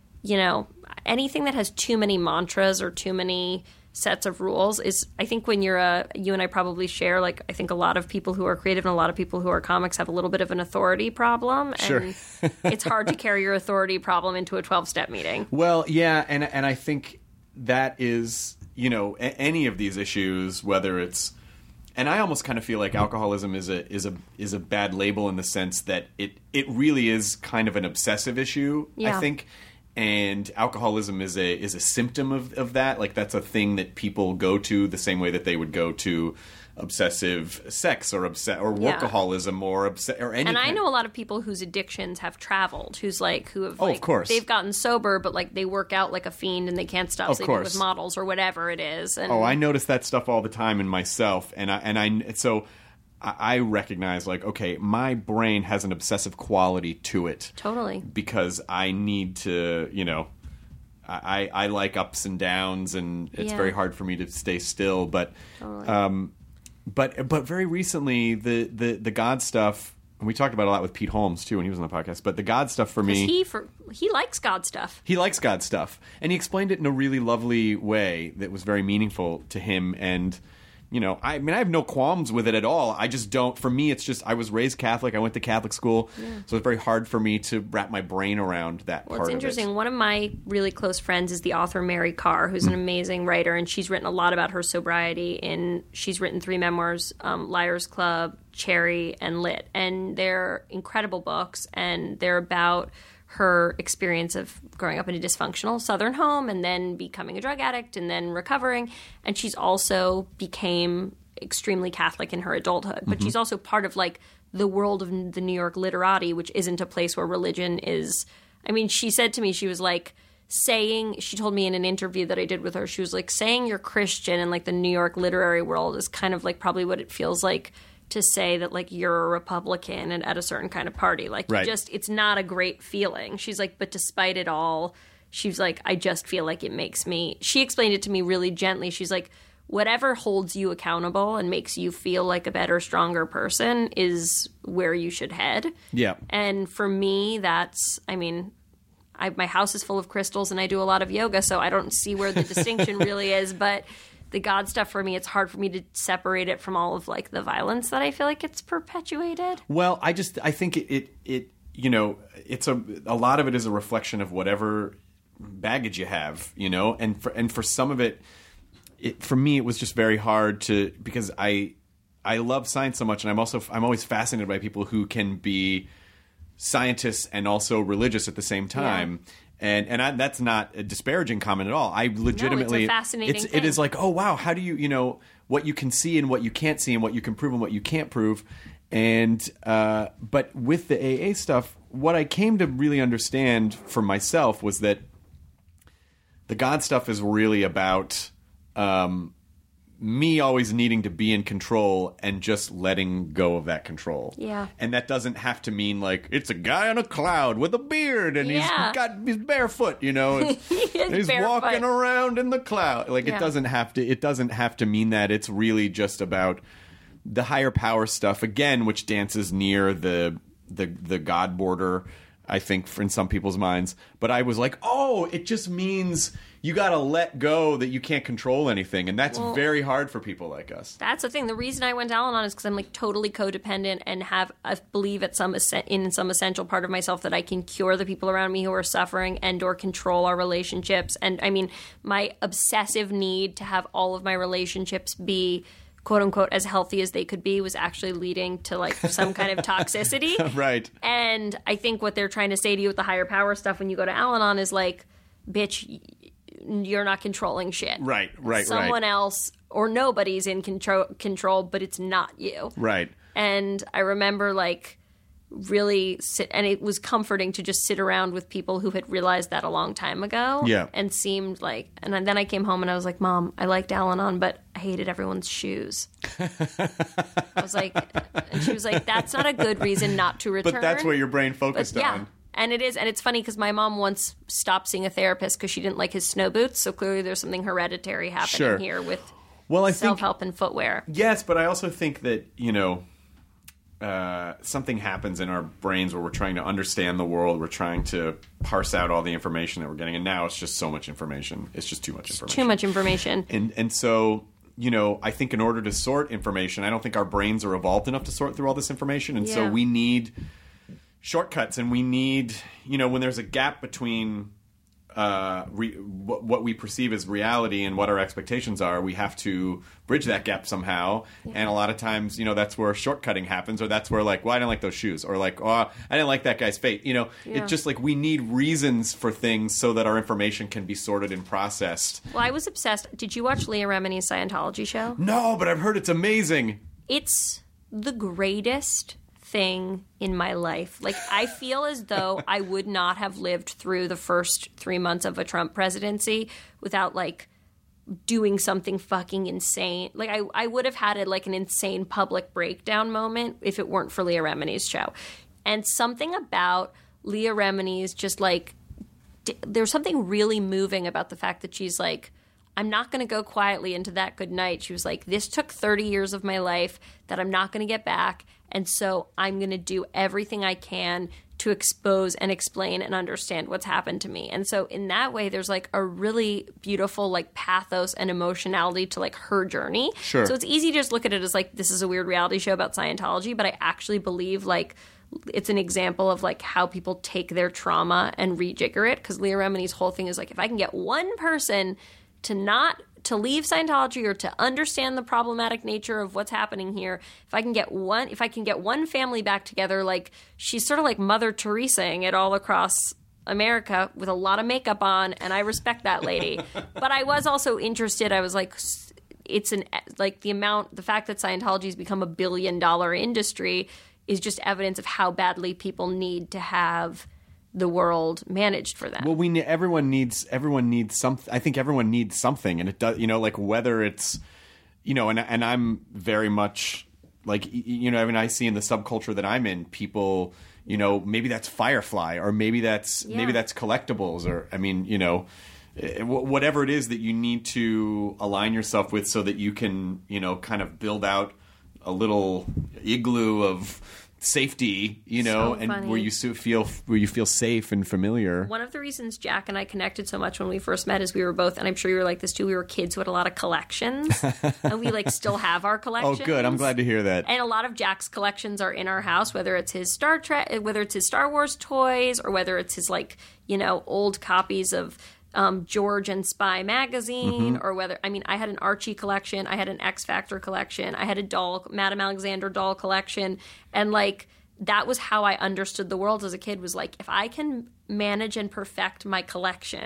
anything that has too many mantras or too many – sets of rules is, I think when you and I probably share, like, I think a lot of people who are creative and a lot of people who are comics have a little bit of an authority problem. And it's hard to carry your authority problem into a 12-step meeting. Well, yeah. And I think that is, any of these issues, whether it's, and I almost kind of feel like alcoholism is a bad label in the sense that it really is kind of an obsessive issue, I think. And alcoholism is a symptom of that. Like, that's a thing that people go to the same way that they would go to obsessive sex or workaholism or any. And I know a lot of people whose addictions have traveled, who have of course, they've gotten sober, but like they work out like a fiend and they can't stop sleeping with models or whatever it is. And I notice that stuff all the time in myself, and I recognize, like, okay, my brain has an obsessive quality to it. Totally. Because I need to, I like ups and downs, and it's very hard for me to stay still. But, totally. But very recently, the God stuff, and we talked about it a lot with Pete Holmes too when he was on the podcast. But the God stuff for me, he likes God stuff. He likes God stuff, and he explained it in a really lovely way that was very meaningful to him. And I have no qualms with it at all. I just don't. For me, it's just I was raised Catholic. I went to Catholic school, so it's very hard for me to wrap my brain around that part of it. Well, it's interesting. One of my really close friends is the author Mary Karr, who's an amazing writer, and she's written a lot about her sobriety. She's written 3 memoirs, Liars Club, Cherry, and Lit. And they're incredible books, and they're about her experience of growing up in a dysfunctional Southern home and then becoming a drug addict and then recovering. And she's also became extremely Catholic in her adulthood. But she's also part of, like, the world of the New York literati, which isn't a place where religion is. I mean, she said to me, she was like, she told me in an interview that I did with her, she was like, saying you're Christian in, like, the New York literary world is kind of like probably what it feels like to say that, like, you're a Republican and at a certain kind of party. Like, it's not a great feeling. She's like, but despite it all, she's like, I just feel like it makes me, she explained it to me really gently. She's like, whatever holds you accountable and makes you feel like a better, stronger person is where you should head. Yeah. And for me, that's, I mean, my house is full of crystals and I do a lot of yoga, so I don't see where the distinction really is, but the God stuff for me, it's hard for me to separate it from all of, like, the violence that I feel like it's perpetuated. Well, I think it it's a lot of it is a reflection of whatever baggage you have, and for some of it, for me, it was just very hard to, because I love science so much, and I'm always fascinated by people who can be scientists and also religious at the same time. Yeah. And that's not a disparaging comment at all. I legitimately, it's a fascinating thing. It is like, oh wow, how do you, what you can see and what you can't see and what you can prove and what you can't prove. And but with the AA stuff, what I came to really understand for myself was that the God stuff is really about me always needing to be in control and just letting go of that control. Yeah. And that doesn't have to mean like it's a guy on a cloud with a beard and he's barefoot, you know. He's barefoot. walking around in the cloud. Like it doesn't have to mean that. It's really just about the higher power stuff again, which dances near the God border, I think, in some people's minds. But I was like, oh, it just means you got to let go that you can't control anything. And that's very hard for people like us. That's the thing. The reason I went to Al-Anon is because I'm like totally codependent and I believe in some essential part of myself that I can cure the people around me who are suffering and or control our relationships. And I mean, my obsessive need to have all of my relationships be quote unquote as healthy as they could be was actually leading to like some kind of toxicity. Right. And I think what they're trying to say to you with the higher power stuff when you go to Al-Anon is like, bitch, you're not controlling shit. Right. Someone else or nobody's in control, but it's not you. Right. And I remember like really and it was comforting to just sit around with people who had realized that a long time ago. Yeah. And seemed like, and then I came home and I was like, Mom, I liked Al-Anon, but I hated everyone's shoes. I was like, and she was like, that's not a good reason not to return. But that's what your brain focused on. And it is. And it's funny because my mom once stopped seeing a therapist because she didn't like his snow boots. So clearly there's something hereditary happening here with self-help and footwear. Yes, but I also think that, you know, something happens in our brains where we're trying to understand the world. We're trying to parse out all the information that we're getting. And now it's just so much information. It's just too much information. Too much information. And so, you know, I think in order to sort information, I don't think our brains are evolved enough to sort through all this information. And so we need shortcuts, and we need, you know, when there's a gap between what we perceive as reality and what our expectations are, we have to bridge that gap somehow. And a lot of times, you know, that's where shortcutting happens, or that's where like, well, I didn't like those shoes, or like, oh, I didn't like that guy's fate. You know, it's just like we need reasons for things so that our information can be sorted and processed. Well, I was obsessed. Did you watch Leah Remini's Scientology show? No, but I've heard it's amazing. It's the greatest thing in my life. Like, I feel as though I would not have lived through the first 3 months of a Trump presidency without like doing something fucking insane. Like I would have had an insane public breakdown moment if it weren't for Leah Remini's show. And something about Leah Remini's just like there's something really moving about the fact that she's like, I'm not going to go quietly into that good night. She was like, this took 30 years of my life that I'm not going to get back. And so I'm going to do everything I can to expose and explain and understand what's happened to me. And so in that way, there's like a really beautiful like pathos and emotionality to like her journey. Sure. So it's easy to just look at it as like, this is a weird reality show about Scientology. But I actually believe like it's an example of like how people take their trauma and rejigger it. Because Leah Remini's whole thing is like, if I can get one person to leave Scientology or to understand the problematic nature of what's happening here, if I can get one family back together, like she's sort of like Mother Teresaing it all across America with a lot of makeup on, and I respect that lady. But I was also interested. I was like, it's the fact that Scientology has become $1 billion industry is just evidence of how badly people need to have the world managed for them. Well, everyone needs something. I think everyone needs something, and it does. You know, like whether it's, you know, and I'm very much like, you know, I mean, I see in the subculture that I'm in, people, you know, maybe that's Firefly, or maybe that's collectibles, or I mean, you know, whatever it is that you need to align yourself with, so that you can, you know, kind of build out a little igloo of safety, you know, so and funny. where you feel safe and familiar. One of the reasons Jack and I connected so much when we first met is we were both, and I'm sure you were like this too, we were kids who had a lot of collections, and we like still have our collections. Oh, good. I'm glad to hear that. And a lot of Jack's collections are in our house, whether it's his Star Wars toys, or whether it's his like, you know, old copies of George and Spy magazine, or whether, I mean, I had an Archie collection, I had an X Factor collection, I had a Madame Alexander doll collection, and like that was how I understood the world as a kid, was like, if I can manage and perfect my collection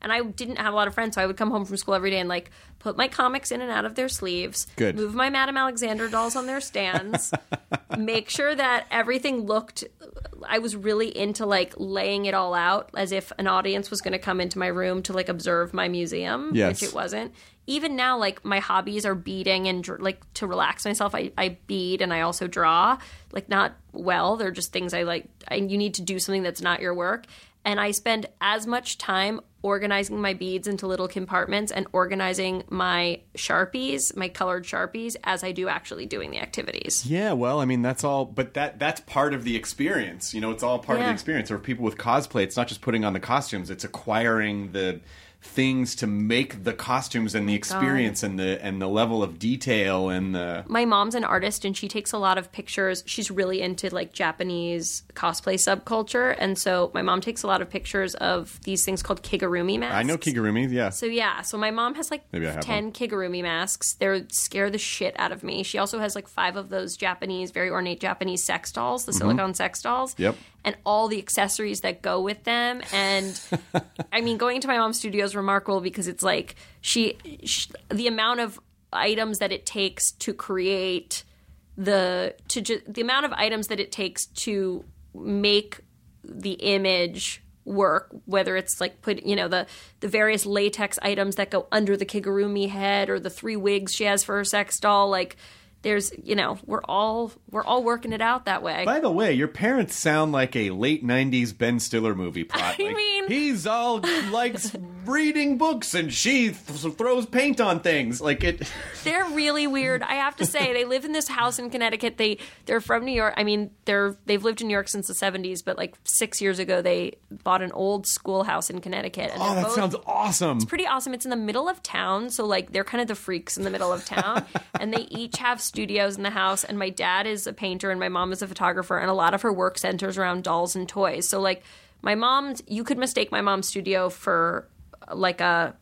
And I didn't have a lot of friends, so I would come home from school every day and like put my comics in and out of their sleeves, Good. move my Madame Alexander dolls on their stands, make sure that everything looked. I was really into like laying it all out as if an audience was going to come into my room to like observe my museum, Yes. which it wasn't. Even now, like my hobbies are beading and like to relax myself. I bead and I also draw, like not well. They're just things I like. You need to do something that's not your work. And I spend as much time organizing my beads into little compartments and organizing my Sharpies, my colored Sharpies, as I do actually doing the activities. Yeah, well, I mean, that's all, but that's part of the experience. You know, it's all part of the experience. Or people with cosplay, it's not just putting on the costumes, it's acquiring the things to make the costumes and the experience and the level of detail and the... My mom's an artist and she takes a lot of pictures. She's really into like Japanese cosplay subculture. And so my mom takes a lot of pictures of these things called kigurumi masks. I know kigurumi, yeah. So my mom has like Maybe I have 10 kigurumi masks. They scare the shit out of me. She also has like 5 of those Japanese, very ornate Japanese sex dolls, the silicone sex dolls. Yep. And all the accessories that go with them. And I mean, going to my mom's studio is remarkable because it's like the amount of items that it takes to create the amount of items that it takes to make the image work, whether it's like the various latex items that go under the kigurumi head or the 3 wigs she has for her sex doll, like there's, we're all working it out that way. By the way, your parents sound like a late 90s Ben Stiller movie plot. I Like, mean... he's all likes reading books and she throws paint on things. Like it... They're really weird. I have to say, they live in this house in Connecticut. They're from New York. I mean, they've lived in New York since the 70s, but like 6 years ago, they bought an old schoolhouse in Connecticut. And that sounds awesome. It's pretty awesome. It's in the middle of town, so like they're kind of the freaks in the middle of town. And they each have studios in the house, and my dad is a painter and my mom is a photographer, and a lot of her work centers around dolls and toys. So like you could mistake my mom's studio for like a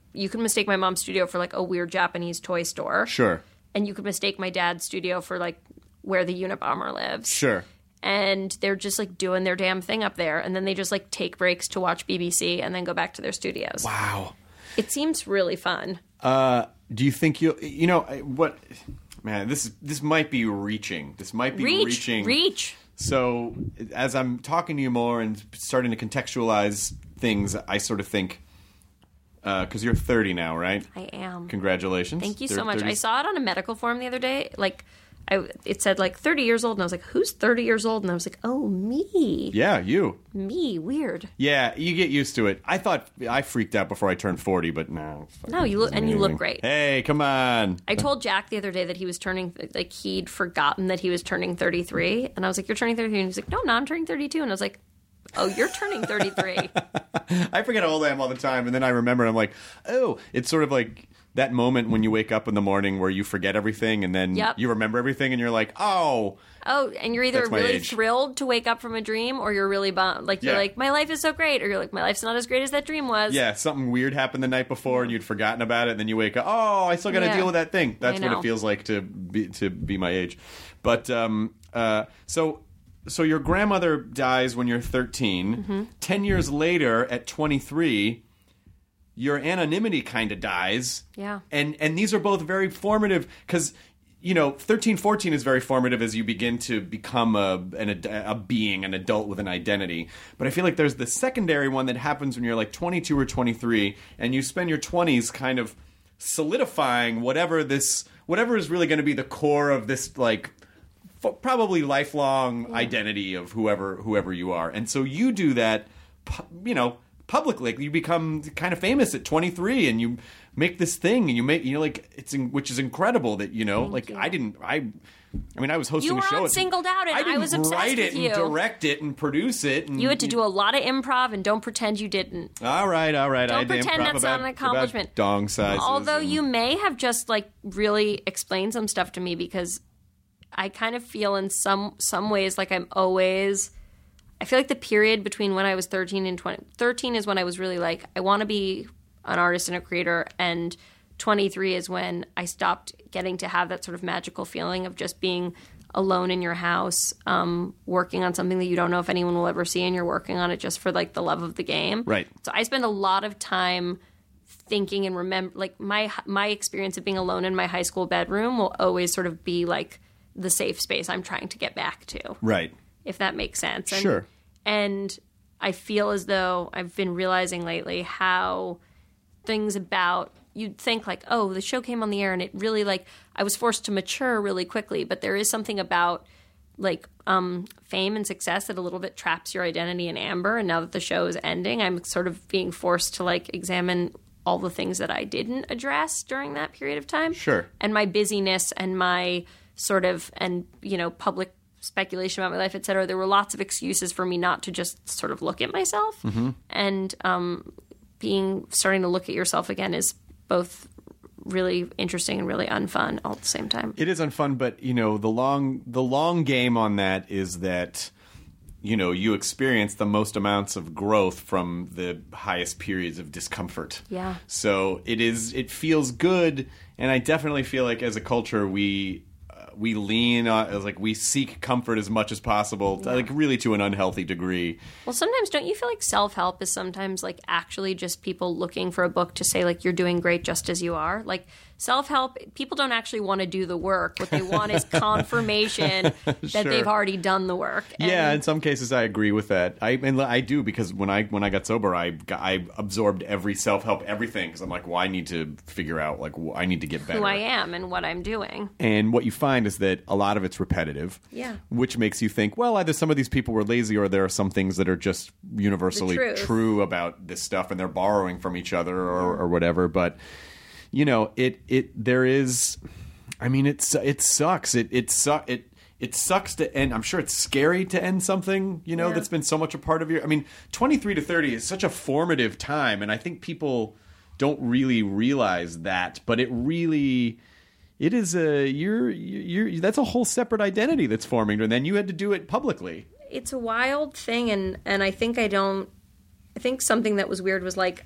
weird Japanese toy store. Sure. And you could mistake my dad's studio for like where the Unabomber lives. Sure. And they're just like doing their damn thing up there, and then they just like take breaks to watch BBC and then go back to their studios. Wow. It seems really fun. Do you think what... Man, this might be reaching. This might be reaching. Reach. So as I'm talking to you more and starting to contextualize things, I sort of think, because you're 30 now, right? I am. Congratulations. Thank you so much. I saw it on a medical form the other day. Like, it said like 30 years old, and I was like, who's 30 years old? And I was like, oh, me. Yeah, you. Me. Weird. Yeah, you get used to it. I thought I freaked out before I turned 40, but no. No, you look great. Hey, come on. I told Jack the other day that he was he'd forgotten that he was turning 33. And I was like, you're turning 33? And he's like, no, I'm turning 32. And I was like, oh, you're turning 33. I forget how old I am all the time. And then I remember, and I'm like, oh, it's sort of like that moment when you wake up in the morning where you forget everything and then you remember everything and you're like, oh. Oh, and you're either really age. thrilled to wake up from a dream or you're really bummed. Like, you're like, my life is so great. Or you're like, my life's not as great as that dream was. Yeah, something weird happened the night before and you'd forgotten about it. And then you wake up, oh, I still got to deal with that thing. That's what it feels like to be my age. But so your grandmother dies when you're 13. Mm-hmm. 10 years later, at 23... your anonymity kind of dies. Yeah. And these are both very formative because, 13, 14 is very formative as you begin to become a being, an adult with an identity. But I feel like there's the secondary one that happens when you're like 22 or 23 and you spend your 20s kind of solidifying whatever is really going to be the core of this, like, probably lifelong identity of whoever you are. And so you do that, publicly. You become kind of famous at 23 and you make this thing and you make, which is incredible that, like, I was hosting a show. You were singled out and I was obsessed write it with you. And direct it and produce it. And you had to do a lot of improv and don't pretend you didn't. All right. Don't pretend that's not an accomplishment. Dong sizes. Although you may have just like really explained some stuff to me because I kind of feel in some ways like I feel like the period between when I was 13 and 20... 13 is when I was really like, I want to be an artist and a creator, and 23 is when I stopped getting to have that sort of magical feeling of just being alone in your house, working on something that you don't know if anyone will ever see, and you're working on it just for like the love of the game. Right. So I spend a lot of time thinking and remember, like my experience of being alone in my high school bedroom will always sort of be like the safe space I'm trying to get back to. Right. If that makes sense. And, Sure. And I feel as though I've been realizing lately how things about, you'd think like, oh, the show came on the air and it really like, I was forced to mature really quickly, but there is something about like fame and success that a little bit traps your identity in amber. And now that the show is ending, I'm sort of being forced to like examine all the things that I didn't address during that period of time. Sure. And my busyness and my sort of, and, you know, public speculation about my life, et cetera. There were lots of excuses for me not to just sort of look at myself. Mm-hmm. And starting to look at yourself again is both really interesting and really unfun all at the same time. It is unfun, but you know, the long game on that is that, you know, you experience the most amounts of growth from the highest periods of discomfort. Yeah. So it feels good, and I definitely feel like as a culture we lean on, like, we seek comfort as much as possible, like really to an unhealthy degree. Well, sometimes don't you feel like self-help is sometimes like actually just people looking for a book to say like you're doing great just as you are? Like self-help, people don't actually want to do the work. What they want is confirmation that Sure. they've already done the work. And Yeah, in some cases I agree with that. I do, because when I got sober, I absorbed every self-help everything, because I'm like, well, I need to figure out, like, I need to get better. who I am and what I'm doing. And what you find is that a lot of it's repetitive. Yeah. Which makes you think, well, either some of these people were lazy, or there are some things that are just universally The truth. true about this stuff, and they're borrowing from each other or whatever. But you know, there is, I mean, it sucks. It sucks to end. I'm sure it's scary to end something, you know, that's been so much a part of your, I mean, 23 to 30 is such a formative time, and I think people don't really realize that, but it is that's a whole separate identity that's forming, and then you had to do it publicly. It's a wild thing, and I think something that was weird was like,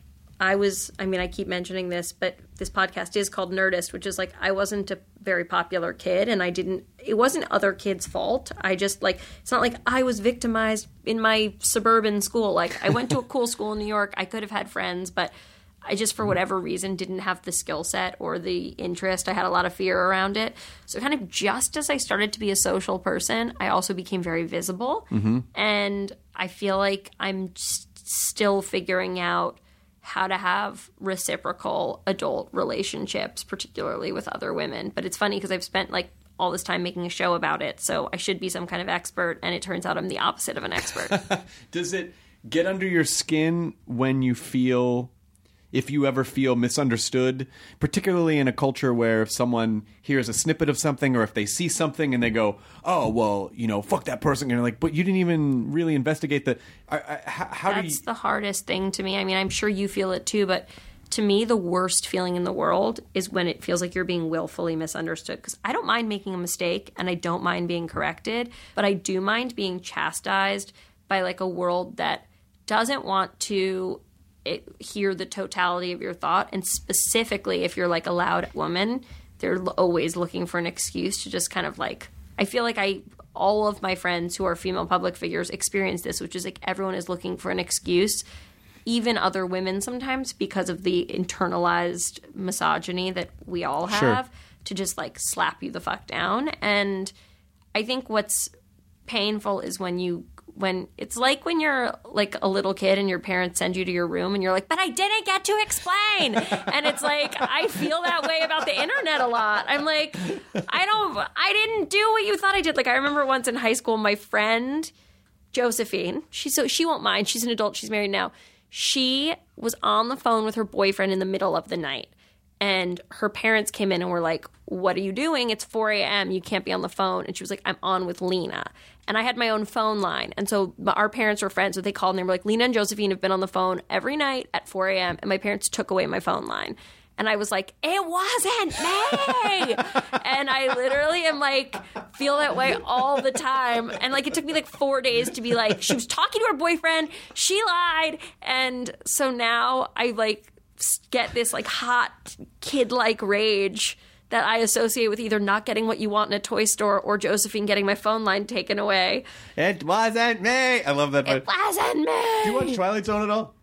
I keep mentioning this, but this podcast is called Nerdist, which is like, I wasn't a very popular kid, and it wasn't other kids' fault. I just like, it's not like I was victimized in my suburban school. Like, I went to a cool school in New York. I could have had friends, but I just, for whatever reason, didn't have the skill set or the interest. I had a lot of fear around it. So kind of just as I started to be a social person, I also became very visible. Mm-hmm. And I feel like I'm still figuring out how to have reciprocal adult relationships, particularly with other women. But it's funny because I've spent like all this time making a show about it, so I should be some kind of expert, and it turns out I'm the opposite of an expert. Does it get under your skin when you feel, if you ever feel misunderstood, particularly in a culture where if someone hears a snippet of something, or if they see something and they go, oh, well, you know, fuck that person, and you're like, but you didn't even really investigate the... That's the hardest thing to me. I mean, I'm sure you feel it too, but to me, the worst feeling in the world is when it feels like you're being willfully misunderstood. Because I don't mind making a mistake, and I don't mind being corrected, but I do mind being chastised by like a world that doesn't want to hear the totality of your thought. And specifically, if you're like a loud woman, they're always looking for an excuse to just kind of like, I feel like all of my friends who are female public figures experience this, which is like everyone is looking for an excuse, even other women sometimes, because of the internalized misogyny that we all have, to just like slap you the fuck down. And I think what's painful is when it's like when you're like a little kid and your parents send you to your room and you're like, but I didn't get to explain. And it's like, I feel that way about the internet a lot. I'm like, I didn't do what you thought I did. Like, I remember once in high school, my friend Josephine, she won't mind. She's an adult. She's married now. She was on the phone with her boyfriend in the middle of the night. And her parents came in and were like, what are you doing? It's 4 a.m. You can't be on the phone. And she was like, I'm on with Lena. And I had my own phone line. And so our parents were friends. So they called and they were like, Lena and Josephine have been on the phone every night at 4 a.m. And my parents took away my phone line. And I was like, it wasn't me. And I literally am like, feel that way all the time. And like, it took me like 4 days to be like, she was talking to her boyfriend. She lied. And so now I like get this like hot kid-like rage that I associate with either not getting what you want in a toy store or Josephine getting my phone line taken away. It wasn't me. I love that. It wasn't me. Do you watch Twilight Zone at all?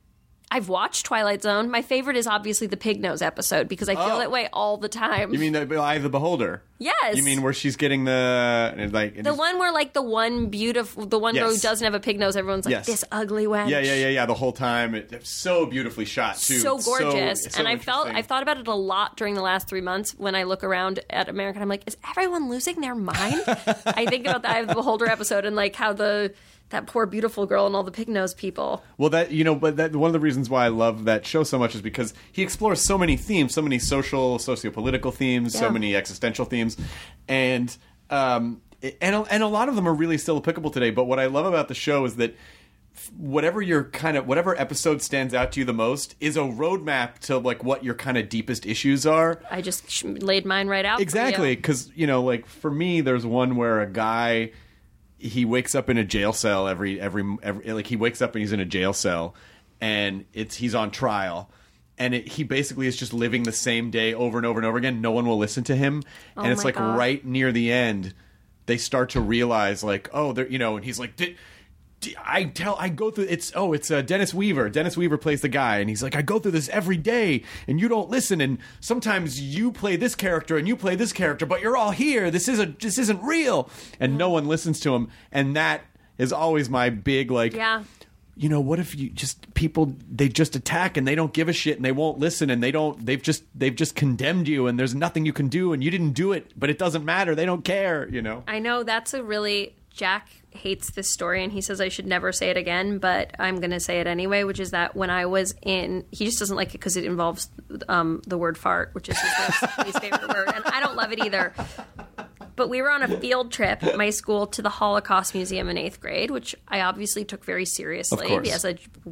I've watched Twilight Zone. My favorite is obviously the Pig Nose episode because I feel that way all the time. You mean the Eye of the Beholder? Yes. You mean where she's getting the one where like the one girl who doesn't have a pig nose, everyone's like, this ugly wench. Yeah. The whole time, it's so beautifully shot too. So gorgeous. So and I've thought about it a lot during the last 3 months when I look around at America. And I'm like, is everyone losing their mind? I think about the Eye of the Beholder episode and like how that poor beautiful girl and all the pig nose people. Well, but one of the reasons why I love that show so much is because he explores so many themes, so many socio-political themes, so many existential themes, and a lot of them are really still applicable today. But what I love about the show is that whatever episode stands out to you the most is a roadmap to like what your kind of deepest issues are. I just laid mine right out. Exactly, because like for me, there's one where a guy. He wakes up in a jail cell every like he wakes up and he's in a jail cell and he's on trial and he basically is just living the same day over and over and over again. No one will listen to him. And it's like God. Right near the end, they start to realize like, oh, they're, and he's like, I go through it's Dennis Weaver. Dennis Weaver plays the guy, and he's like, I go through this every day, and you don't listen, and sometimes you play this character and you play this character, but you're all here. This isn't real, and no one listens to him, and that is always my big like. Yeah. What if they just attack and they don't give a shit and they won't listen and they've just condemned you and there's nothing you can do and you didn't do it, but it doesn't matter. They don't care. I know that's a really. Jack hates this story and he says I should never say it again, but I'm going to say it anyway, which is that when I was he just doesn't like it because it involves the word fart, which is his favorite word, and I don't love it either. But we were on a field trip at my school to the Holocaust Museum in 8th grade, which I obviously took very seriously, as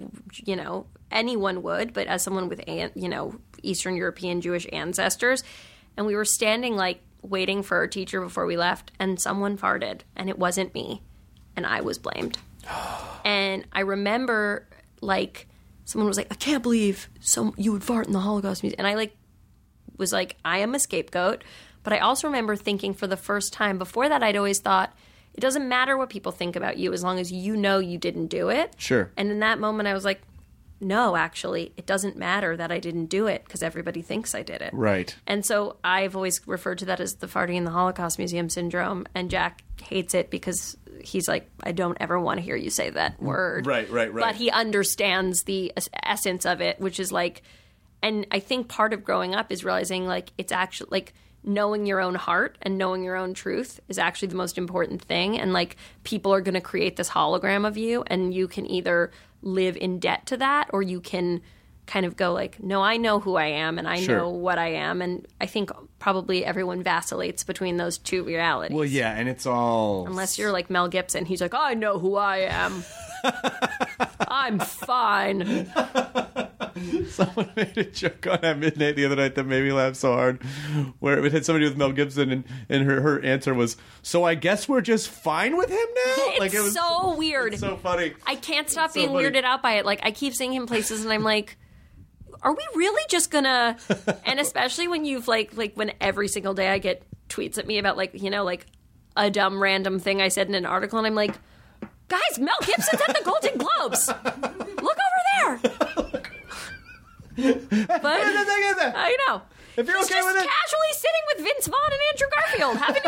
anyone would, but as someone with Eastern European Jewish ancestors, and we were standing like waiting for our teacher before we left, and someone farted, and it wasn't me, and I was blamed. And I remember, like, someone was like, I can't believe you would fart in the Holocaust Museum. And I, was like, I am a scapegoat. But I also remember thinking for the first time, before that I'd always thought, it doesn't matter what people think about you as long as you know you didn't do it. Sure. And in that moment I was like, no, actually, it doesn't matter that I didn't do it because everybody thinks I did it. Right. And so I've always referred to that as the farting in the Holocaust Museum syndrome. And Jack hates it because he's like, I don't ever want to hear you say that word. Right. But he understands the essence of it, which is like, and I think part of growing up is realizing like it's actually like knowing your own heart and knowing your own truth is actually the most important thing. And like people are going to create this hologram of you and you can either live in debt to that or you can kind of go like, no, I know who I am and I know what I am. And I think probably everyone vacillates between those two realities. Well, yeah, and it's all... Unless you're like Mel Gibson. He's like, I know who I am. I'm fine. Someone made a joke on At Midnight the other night that made me laugh so hard, where it had somebody with Mel Gibson, and her answer was, so I guess we're just fine with him now? It was so weird. It's so funny. I can't stop being weirded out by it. Like, I keep seeing him places, and I'm like, are we really just gonna... And especially when you've, like when every single day I get tweets at me about, like, you know, like, a dumb random thing I said in an article, and I'm like, guys, Mel Gibson's at the Golden Globes. Look over there. But I know. If you're okay with it, casually sitting with Vince Vaughn and Andrew Garfield, having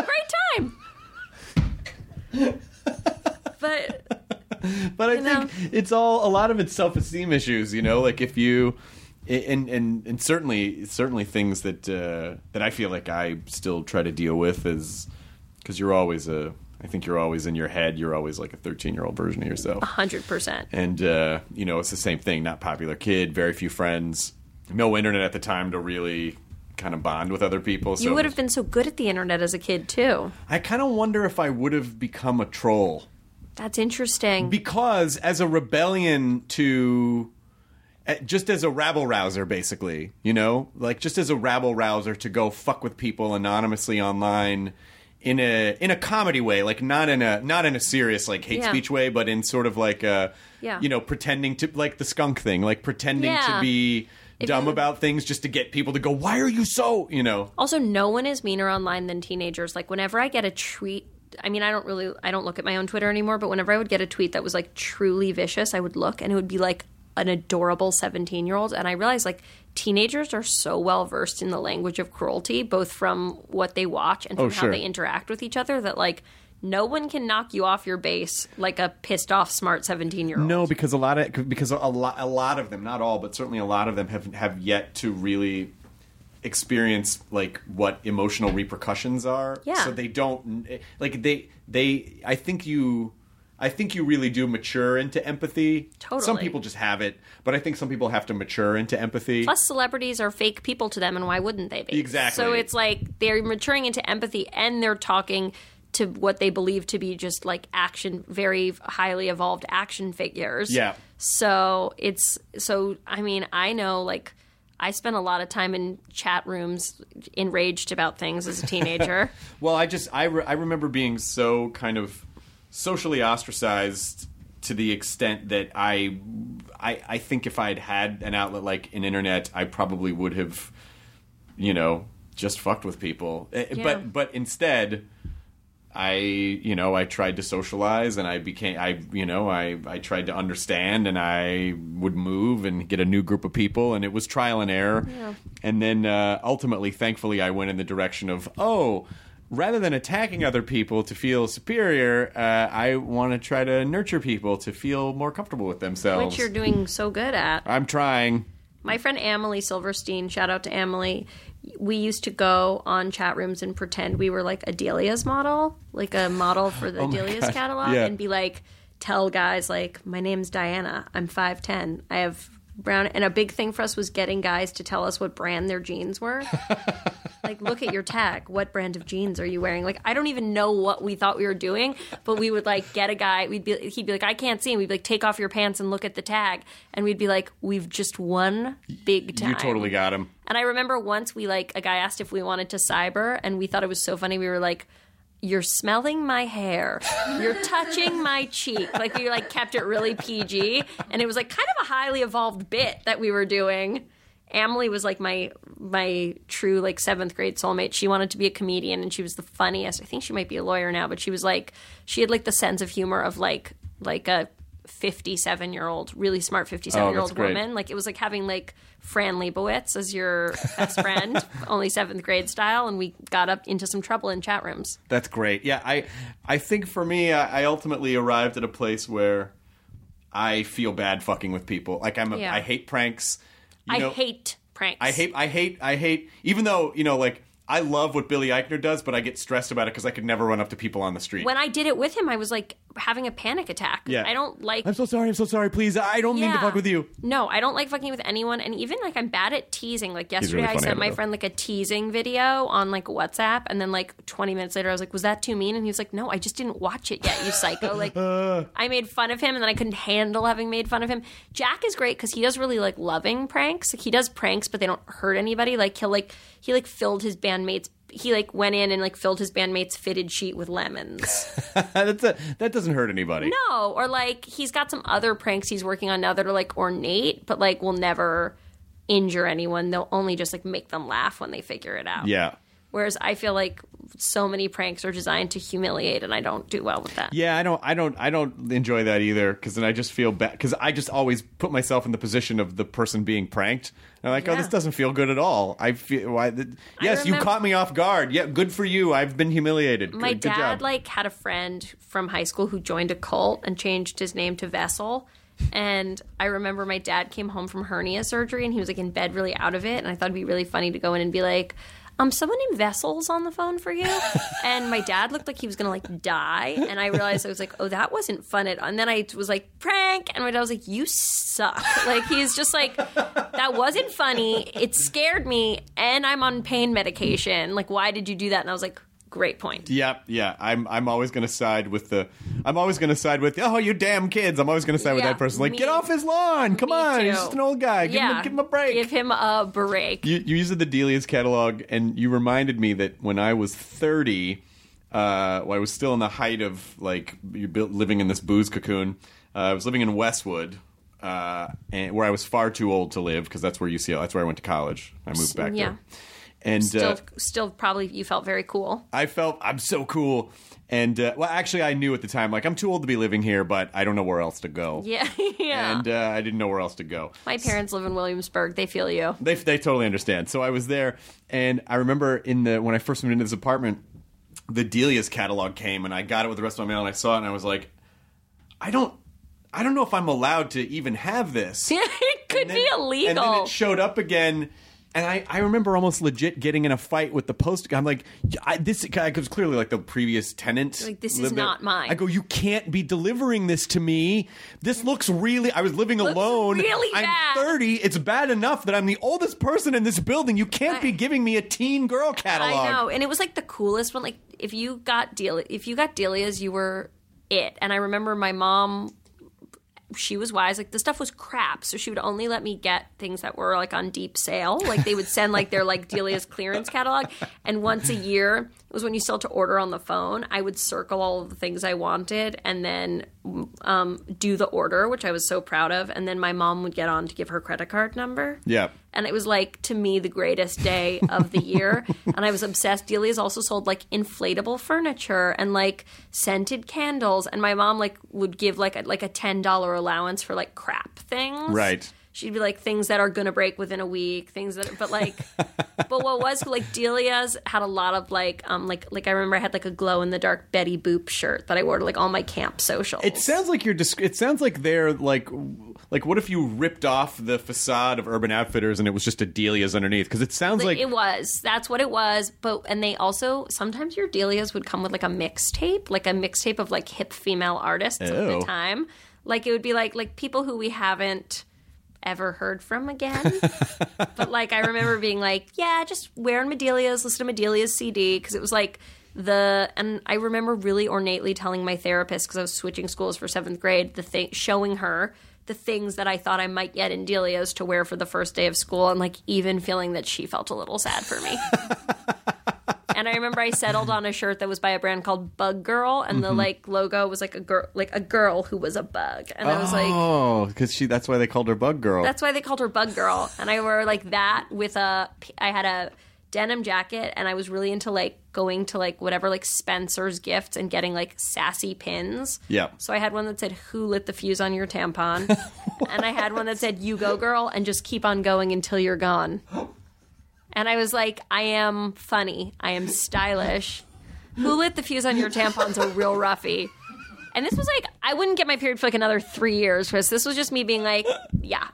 a great time. But I think it's all, a lot of it's self-esteem issues. You know, like if you, and certainly things that I feel like I still try to deal with is because you're always I think you're always in your head. You're always like a 13-year-old version of yourself. 100%. And, you know, it's the same thing. Not popular kid, very few friends, no internet at the time to really kind of bond with other people. So you would have been so good at the internet as a kid, too. I kind of wonder if I would have become a troll. That's interesting. Because as a rebellion to... just as a rabble-rouser, basically, you know? Like, just as a rabble-rouser to go fuck with people anonymously online... In a comedy way, like not in a serious like hate speech way, but in sort of like a you know, pretending to, like the skunk thing, like pretending to be dumb about things just to get people to go, why are you so, you know? Also, no one is meaner online than teenagers. Like whenever I get a tweet, I mean, I don't look at my own Twitter anymore, but whenever I would get a tweet that was like truly vicious, I would look and it would be like an adorable 17-year-old. And I realized, like, teenagers are so well versed in the language of cruelty, both from what they watch and from how they interact with each other, that, like, no one can knock you off your base like a pissed off smart 17-year-old. No, because a lot of them, not all, but certainly a lot of them have yet to really experience like what emotional repercussions are. Yeah. So they don't like I think you really do mature into empathy. Totally. Some people just have it, but I think some people have to mature into empathy. Plus, celebrities are fake people to them, and why wouldn't they be? Exactly. So it's like they're maturing into empathy, and they're talking to what they believe to be just like very highly evolved action figures. Yeah. I mean, I know, like, I spent a lot of time in chat rooms enraged about things as a teenager. Well, I remember being so kind of socially ostracized to the extent that I think if I'd had an outlet like an internet, I probably would have, just fucked with people. Yeah. But instead, I tried to socialize, and I tried to understand, and I would move and get a new group of people, and it was trial and error. Yeah. And then ultimately, thankfully, I went in the direction of, rather than attacking other people to feel superior, I want to try to nurture people to feel more comfortable with themselves. Which you're doing so good at. I'm trying. My friend Amelie Silverstein, shout out to Amelie, we used to go on chat rooms and pretend we were like a Delia's model, like a model for the Delia's catalog, and be like, tell guys like, my name's Diana, I'm 5'10", I have brown, and a big thing for us was getting guys to tell us what brand their jeans were. Like, look at your tag. What brand of jeans are you wearing? Like, I don't even know what we thought we were doing, but we would, like, get a guy. He'd be like, I can't see. And we'd be like, take off your pants and look at the tag. And we'd be like, we've just won big time. You totally got him. And I remember once a guy asked if we wanted to cyber, and we thought it was so funny. We were like, you're smelling my hair. You're touching my cheek. Like, we, like, kept it really PG. And it was, like, kind of a highly evolved bit that we were doing. Amelie was like my true like 7th grade soulmate. She wanted to be a comedian, and she was the funniest. I think she might be a lawyer now, but she was like, she had like the sense of humor of like a 57-year-old, really smart 57-year-old woman. Like, it was like having like Fran Lebowitz as your best friend, only 7th grade style, and we got up into some trouble in chat rooms. That's great. Yeah, I think for me, I ultimately arrived at a place where I feel bad fucking with people. Like, I hate pranks. I hate pranks. I hate, even though, like, I love what Billy Eichner does, but I get stressed about it because I could never run up to people on the street. When I did it with him, I was like having a panic attack. Yeah. I don't like... I'm so sorry, please. I don't mean to fuck with you. No, I don't like fucking with anyone. And even, like, I'm bad at teasing. Like, yesterday I sent my friend, like, a teasing video on, like, WhatsApp. And then, like, 20 minutes later, I was like, was that too mean? And he was like, no, I just didn't watch it yet, you psycho. Like, I made fun of him, and then I couldn't handle having made fun of him. Jack is great because he does really, like, loving pranks. Like, he does pranks, but they don't hurt anybody. Like, he filled his bandmates... He, like, went in and, like, filled his bandmate's fitted sheet with lemons. That doesn't hurt anybody. No. Or, like, he's got some other pranks he's working on now that are, like, ornate, but, like, will never injure anyone. They'll only just, like, make them laugh when they figure it out. Yeah. Whereas I feel like so many pranks are designed to humiliate, and I don't do well with that. Yeah, I don't enjoy that either, because then I just feel bad, because I just always put myself in the position of the person being pranked. And I'm like, oh, this doesn't feel good at all. I feel you caught me off guard. Yeah, good for you. I've been humiliated. My good dad job. like had a friend from high school who joined a cult and changed his name to Vessel. And I remember my dad came home from hernia surgery, and he was like in bed really out of it. And I thought it'd be really funny to go in and be like, someone named Vessel's on the phone for you. And my dad looked like he was going to, like, die. And I realized, I was like, oh, that wasn't fun. And then I was like, prank. And my dad was like, you suck. Like, he's just like, that wasn't funny. It scared me. And I'm on pain medication. Like, why did you do that? And I was like, great point. Yeah. I'm always going to side with oh, you damn kids. I'm always going to side with that person. Like, get off his lawn. Come on. Too. He's just an old guy. Give him a break. Give him a break. You used the Delia's catalog, and you reminded me that when I was 30, I was still in the height of, like, living in this booze cocoon. I was living in Westwood, and where I was far too old to live, because that's where UCLA, that's where I went to college. I moved back there. And still probably you felt very cool. I'm so cool. And, well, actually, I knew at the time, like, I'm too old to be living here, but I don't know where else to go. Yeah, yeah. And I didn't know where else to go. My parents live in Williamsburg. They feel you. They totally understand. So I was there, and I remember when I first moved into this apartment, the Delia's catalog came, and I got it with the rest of my mail, and I saw it, and I was like, I don't know if I'm allowed to even have this. It could be illegal. And then it showed up again. And I remember almost legit getting in a fight with the post. I'm like, this guy was clearly like the previous tenant. Like, this is not mine. I go, you can't be delivering this to me. This looks really. I was living alone. Really bad. I'm 30. It's bad enough that I'm the oldest person in this building. You can't be giving me a teen girl catalog. I know, and it was like the coolest one. Like if you got Delia's, you were it. And I remember my mom. She was wise. Like, the stuff was crap, so she would only let me get things that were, like, on deep sale. Like, they would send, like, their, like, Delia's clearance catalog. And once a year, it was when you still had to order on the phone, I would circle all of the things I wanted and then do the order, which I was so proud of. And then my mom would get on to give her credit card number. Yeah. And it was, like, to me, the greatest day of the year. And I was obsessed. Delia's also sold, like, inflatable furniture and, like, scented candles. And my mom, like, would give, like a $10 allowance for, like, crap things. Right. She'd be like, things that are going to break within a week, things that, but like, but what was, like, Delia's had a lot of, like I remember I had, like, a glow-in-the-dark Betty Boop shirt that I wore to, like, all my camp socials. It sounds like it sounds like they're, like, what if you ripped off the facade of Urban Outfitters and it was just a Delia's underneath? Because it sounds like... It was. That's what it was. And they also, sometimes your Delia's would come with, like, a mixtape of, like, hip female artists of the time. Like, it would be, like people who we haven't ever heard from again. But, like, I remember being like, yeah, just wearing Medelia's, listen to Medelia's CD, because it was like and I remember really ornately telling my therapist, because I was switching schools for 7th grade, showing her the things that I thought I might get in Delia's to wear for the first day of school, and, like, even feeling that she felt a little sad for me. And I remember I settled on a shirt that was by a brand called Bug Girl, and the, like, logo was like a girl who was a bug. And I was like, oh, because that's why they called her Bug Girl. That's why they called her Bug Girl. And I wore, like, that with I had a denim jacket, and I was really into, like, going to, like, whatever, like, Spencer's Gifts and getting, like, sassy pins. Yeah. So I had one that said, "Who lit the fuse on your tampon?" And I had one that said, "You go, girl, and just keep on going until you're gone." And I was like, I am funny. I am stylish. Who lit the fuse on your tampon's a real roughie. And this was like, I wouldn't get my period for like another 3 years, Chris. This was just me being like, yeah,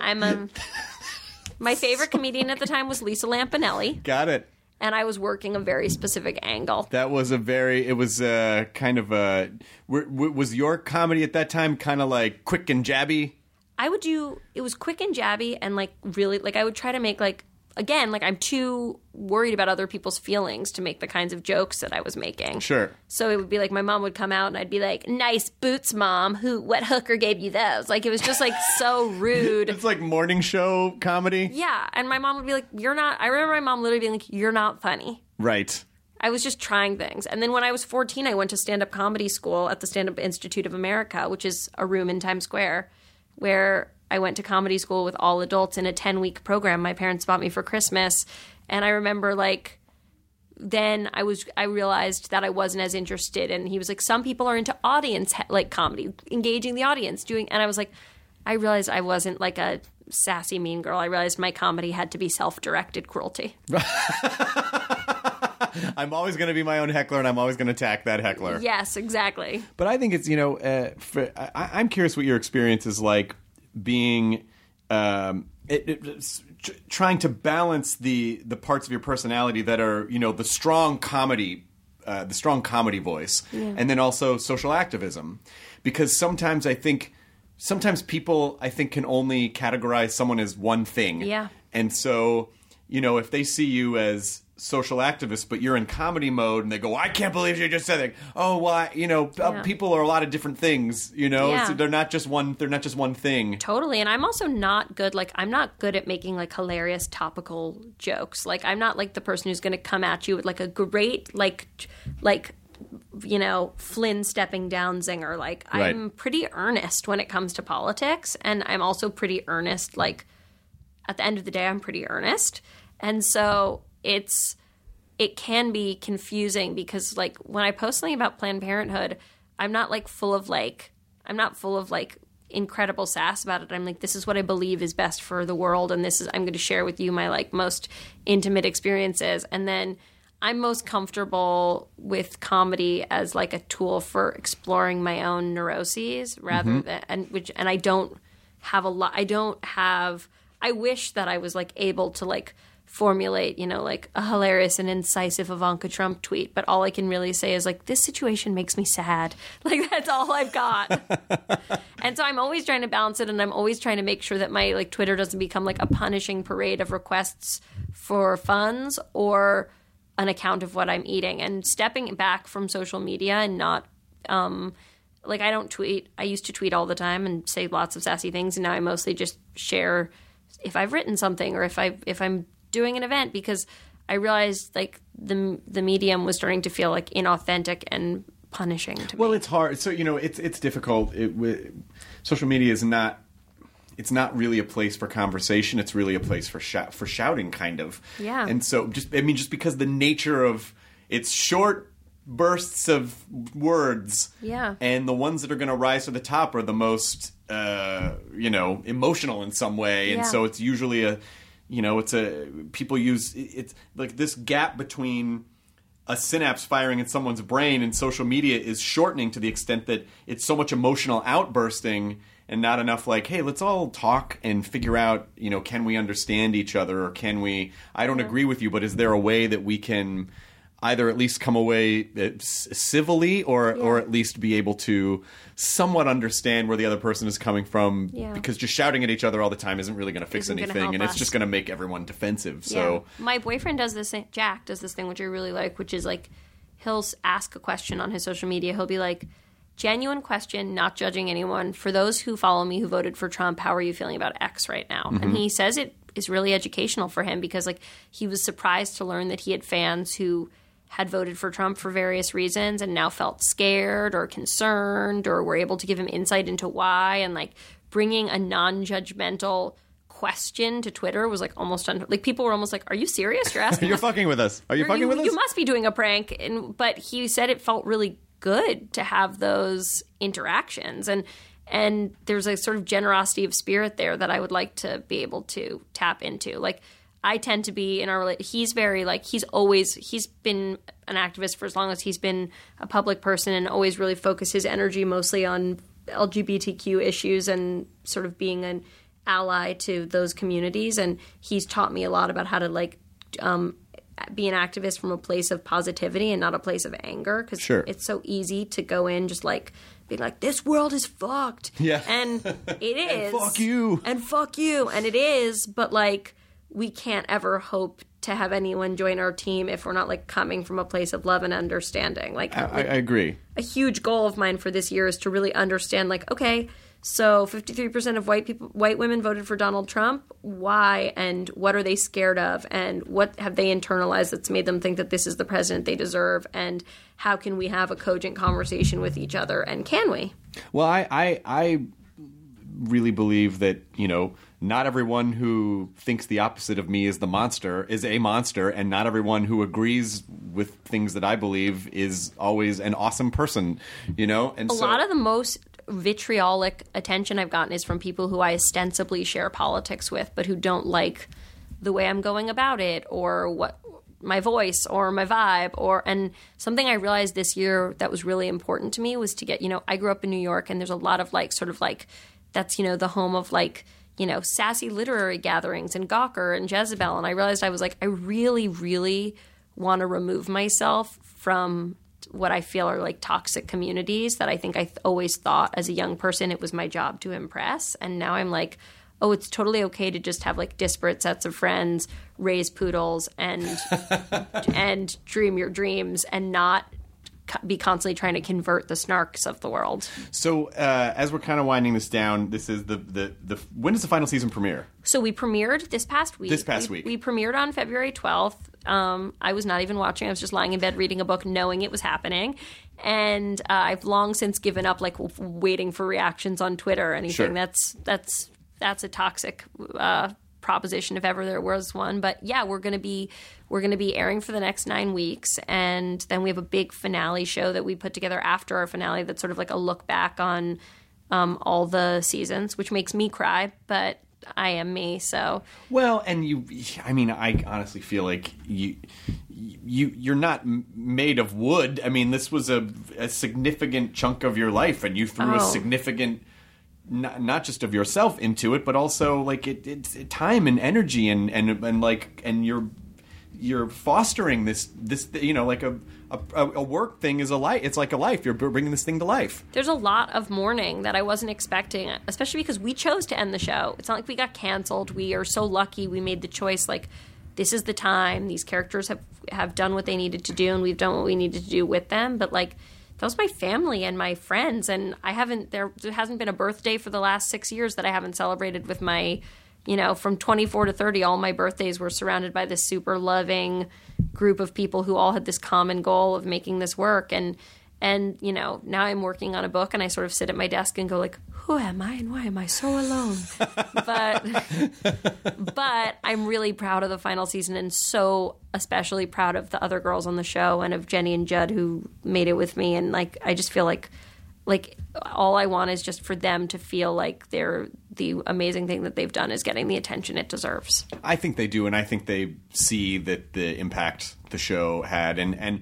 my favorite comedian at the time was Lisa Lampanelli. Got it. And I was working a very specific angle. That was kind of a, was your comedy at that time kind of like quick and jabby? It was quick and jabby, and, like, really, like, I would try to make, like, again, like, I'm too worried about other people's feelings to make the kinds of jokes that I was making. Sure. So it would be like my mom would come out and I'd be like, "Nice boots, Mom. What hooker gave you those?" Like, it was just, like, so rude. It's like morning show comedy. Yeah. And my mom would be like, "You're not," I remember my mom literally being like, "You're not funny." Right. I was just trying things. And then when I was 14, I went to stand-up comedy school at the Stand-Up Institute of America, which is a room in Times Square, where I went to comedy school with all adults in a 10-week program my parents bought me for Christmas. And I remember, like, then I realized that I wasn't as interested. And he was like, some people are into audience, like, comedy, engaging the audience, and I was like, I realized I wasn't, like, a sassy mean girl. I realized my comedy had to be self-directed cruelty. I'm always going to be my own heckler, and I'm always going to attack that heckler. Yes, exactly. But I think it's, I'm curious what your experience is like being trying to balance the parts of your personality that are, the strong comedy voice, and then also social activism, because sometimes people can only categorize someone as one thing. Yeah. And so, if they see you as social activist, but you're in comedy mode, and they go, "I can't believe you just said that." Oh, why? People are a lot of different things. Yeah. So they're not just one thing. Totally. And I'm also not good. Like, I'm not good at making, like, hilarious topical jokes. Like, I'm not, like, the person who's going to come at you with, like, a great, Flynn stepping down zinger. Like, Right. I'm pretty earnest when it comes to politics, and I'm also pretty earnest. Like, at the end of the day, I'm pretty earnest. And so it can be confusing because like when I post something about Planned Parenthood, I'm not full of incredible sass about it. I'm like, this is what I believe is best for the world, and I'm going to share with you my most intimate experiences. And then I'm most comfortable with comedy as a tool for exploring my own neuroses rather than and I don't have I wish that I was able to formulate, a hilarious and incisive Ivanka Trump tweet, but all I can really say is this situation makes me sad. That's all I've got. And so I'm always trying to balance it, and I'm always trying to make sure that my Twitter doesn't become a punishing parade of requests for funds or an account of what I'm eating, and stepping back from social media and not I don't tweet. I used to tweet all the time and say lots of sassy things, and now I mostly just share if I've written something or if I'm doing an event, because I realized the medium was starting to feel inauthentic and punishing to me. Well, it's hard. So it's difficult. Social media is not. It's not really a place for conversation. It's really a place for shouting, kind of. Yeah. And so just because the nature of it's short bursts of words. Yeah. And the ones that are going to rise to the top are the most emotional in some way. And so it's usually people use it's this gap between a synapse firing in someone's brain and social media is shortening to the extent that it's so much emotional outbursting and not enough hey, let's all talk and figure out, can we understand each other, or can we, I don't agree with you, but is there a way that we can either at least come away civilly or at least be able to somewhat understand where the other person is coming from, because just shouting at each other all the time isn't really going to fix anything, and it's just going to make everyone defensive. So my boyfriend does this thing, Jack does this thing which I really like, which is he'll ask a question on his social media. He'll be genuine question, not judging anyone. For those who follow me who voted for Trump, how are you feeling about X right now? Mm-hmm. And he says it is really educational for him because he was surprised to learn that he had fans who had voted for Trump for various reasons and now felt scared or concerned, or were able to give him insight into why. And bringing a non-judgmental question to Twitter was almost people were almost are you serious? You're asking You're fucking with us. Are you fucking with us? You must be doing a prank. But he said it felt really good to have those interactions, and there's a sort of generosity of spirit there that I would like to be able to tap into. I tend to be in our he's very he's been an activist for as long as he's been a public person, and always really focused his energy mostly on LGBTQ issues and sort of being an ally to those communities. And he's taught me a lot about how to be an activist from a place of positivity and not a place of anger, because it's so easy to go in just be this world is fucked. Yeah. And it is. And fuck you. And fuck you. And it is, but we can't ever hope to have anyone join our team if we're not coming from a place of love and understanding. I agree. A huge goal of mine for this year is to really understand okay, so 53% of white women voted for Donald Trump. Why? And what are they scared of? And what have they internalized that's made them think that this is the president they deserve? And how can we have a cogent conversation with each other? And can we? Well, I really believe that, not everyone who thinks the opposite of me is a monster, and not everyone who agrees with things that I believe is always an awesome person, And a lot of the most vitriolic attention I've gotten is from people who I ostensibly share politics with, but who don't like the way I'm going about it, or what my voice or my vibe, and something I realized this year that was really important to me was to get, I grew up in New York, and there's a lot of that's, the home of sassy literary gatherings and Gawker and Jezebel. And I realized I was I really, really want to remove myself from what I feel are toxic communities that I think I always thought as a young person it was my job to impress. And now I'm oh, it's totally okay to just have disparate sets of friends, raise poodles, and and dream your dreams, and not be constantly trying to convert the snarks of the world. So as we're kind of winding this down, this is the when does the final season premiere? So we premiered this past week. We premiered on February 12th. I was not even watching. I was just lying in bed reading a book knowing it was happening. And I've long since given up waiting for reactions on Twitter or anything. Sure. That's a toxic proposition if ever there was one. But yeah, we're gonna be airing for the next 9 weeks, and then we have a big finale show that we put together after our finale that's sort of like a look back on all the seasons, which makes me cry, but I am me, so. Well, and I honestly feel like you're not made of wood. I mean, this was a significant chunk of your life, and you threw a significant, not just of yourself into it, but also like it's time and energy and you're fostering this like a work thing is a life. It's like a life. You're bringing this thing to life. There's a lot of mourning that I wasn't expecting, especially because we chose to end the show. It's not like we got canceled. We are so lucky we made the choice, like, this is the time. These characters have done what they needed to do, and we've done what we needed to do with them. But, like, that was my family and my friends, and there hasn't been a birthday for the last 6 years that I haven't celebrated with my, from 24 to 30, all my birthdays were surrounded by this super loving group of people who all had this common goal of making this work. And now I'm working on a book, and I sort of sit at my desk and go like, who am I and why am I so alone? But I'm really proud of the final season, and so especially proud of the other girls on the show and of Jenny and Judd who made it with me. And like, I just feel like all I want is just for them to feel like the amazing thing that they've done is getting the attention it deserves. I think they do, and I think they see that the impact the show had, and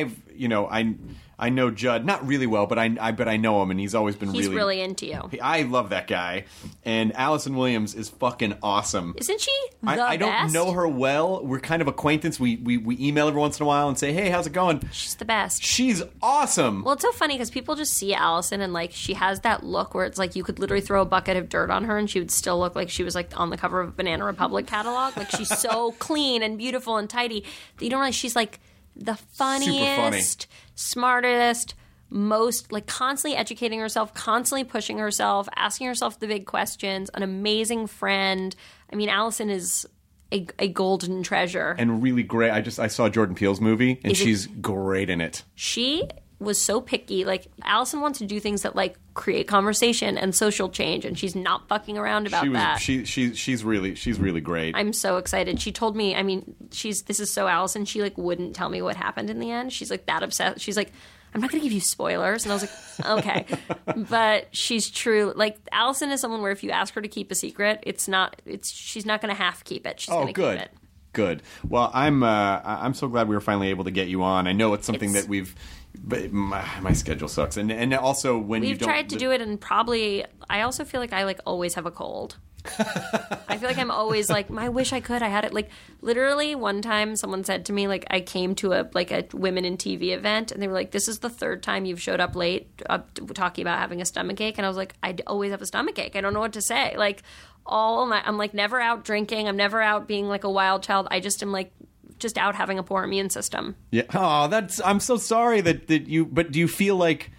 I know Judd not really well, but I know him, and he's always been really into you. I love that guy, and Allison Williams is fucking awesome. Isn't she? I don't know her well. We're kind of acquaintance. We email every once in a while and say, hey, how's it going? She's the best. She's awesome. Well, it's so funny because people just see Allison, and like she has that look where it's like you could literally throw a bucket of dirt on her and she would still look like she was like on the cover of a Banana Republic catalog. Like she's so clean and beautiful and tidy that you don't realize she's like the funniest, smartest, most like constantly educating herself, constantly pushing herself, asking herself the big questions, an amazing friend. I mean, Allison is a golden treasure. And really great. I saw Jordan Peele's movie, and she's great in it. She was so picky. Like, Allison wants to do things that like create conversation and social change, and she's not fucking around about that. She's really great. I'm so excited. She told me, I mean, this is so Allison. She like wouldn't tell me what happened in the end. She's like that upset. She's like, I'm not going to give you spoilers. And I was like, okay. But she's true. Like, Allison is someone where if you ask her to keep a secret, she's not going to half keep it. She's going to keep it. Good. Well, I'm so glad we were finally able to get you on. I know it's something that but my schedule sucks, and also when we've tried to do it, and probably I also feel like I like always have a cold. I feel like I'm always like, I wish I could. I had it like literally one time. Someone said to me like I came to a women in TV event, and they were like, "This is the third time you've showed up late talking about having a stomachache," and I was like, "I always have a stomachache. I don't know what to say." Like I'm like never out drinking. I'm never out being like a wild child. I just am like. Just out having a poor immune system. Yeah. Oh, I'm so sorry that you. But do you feel like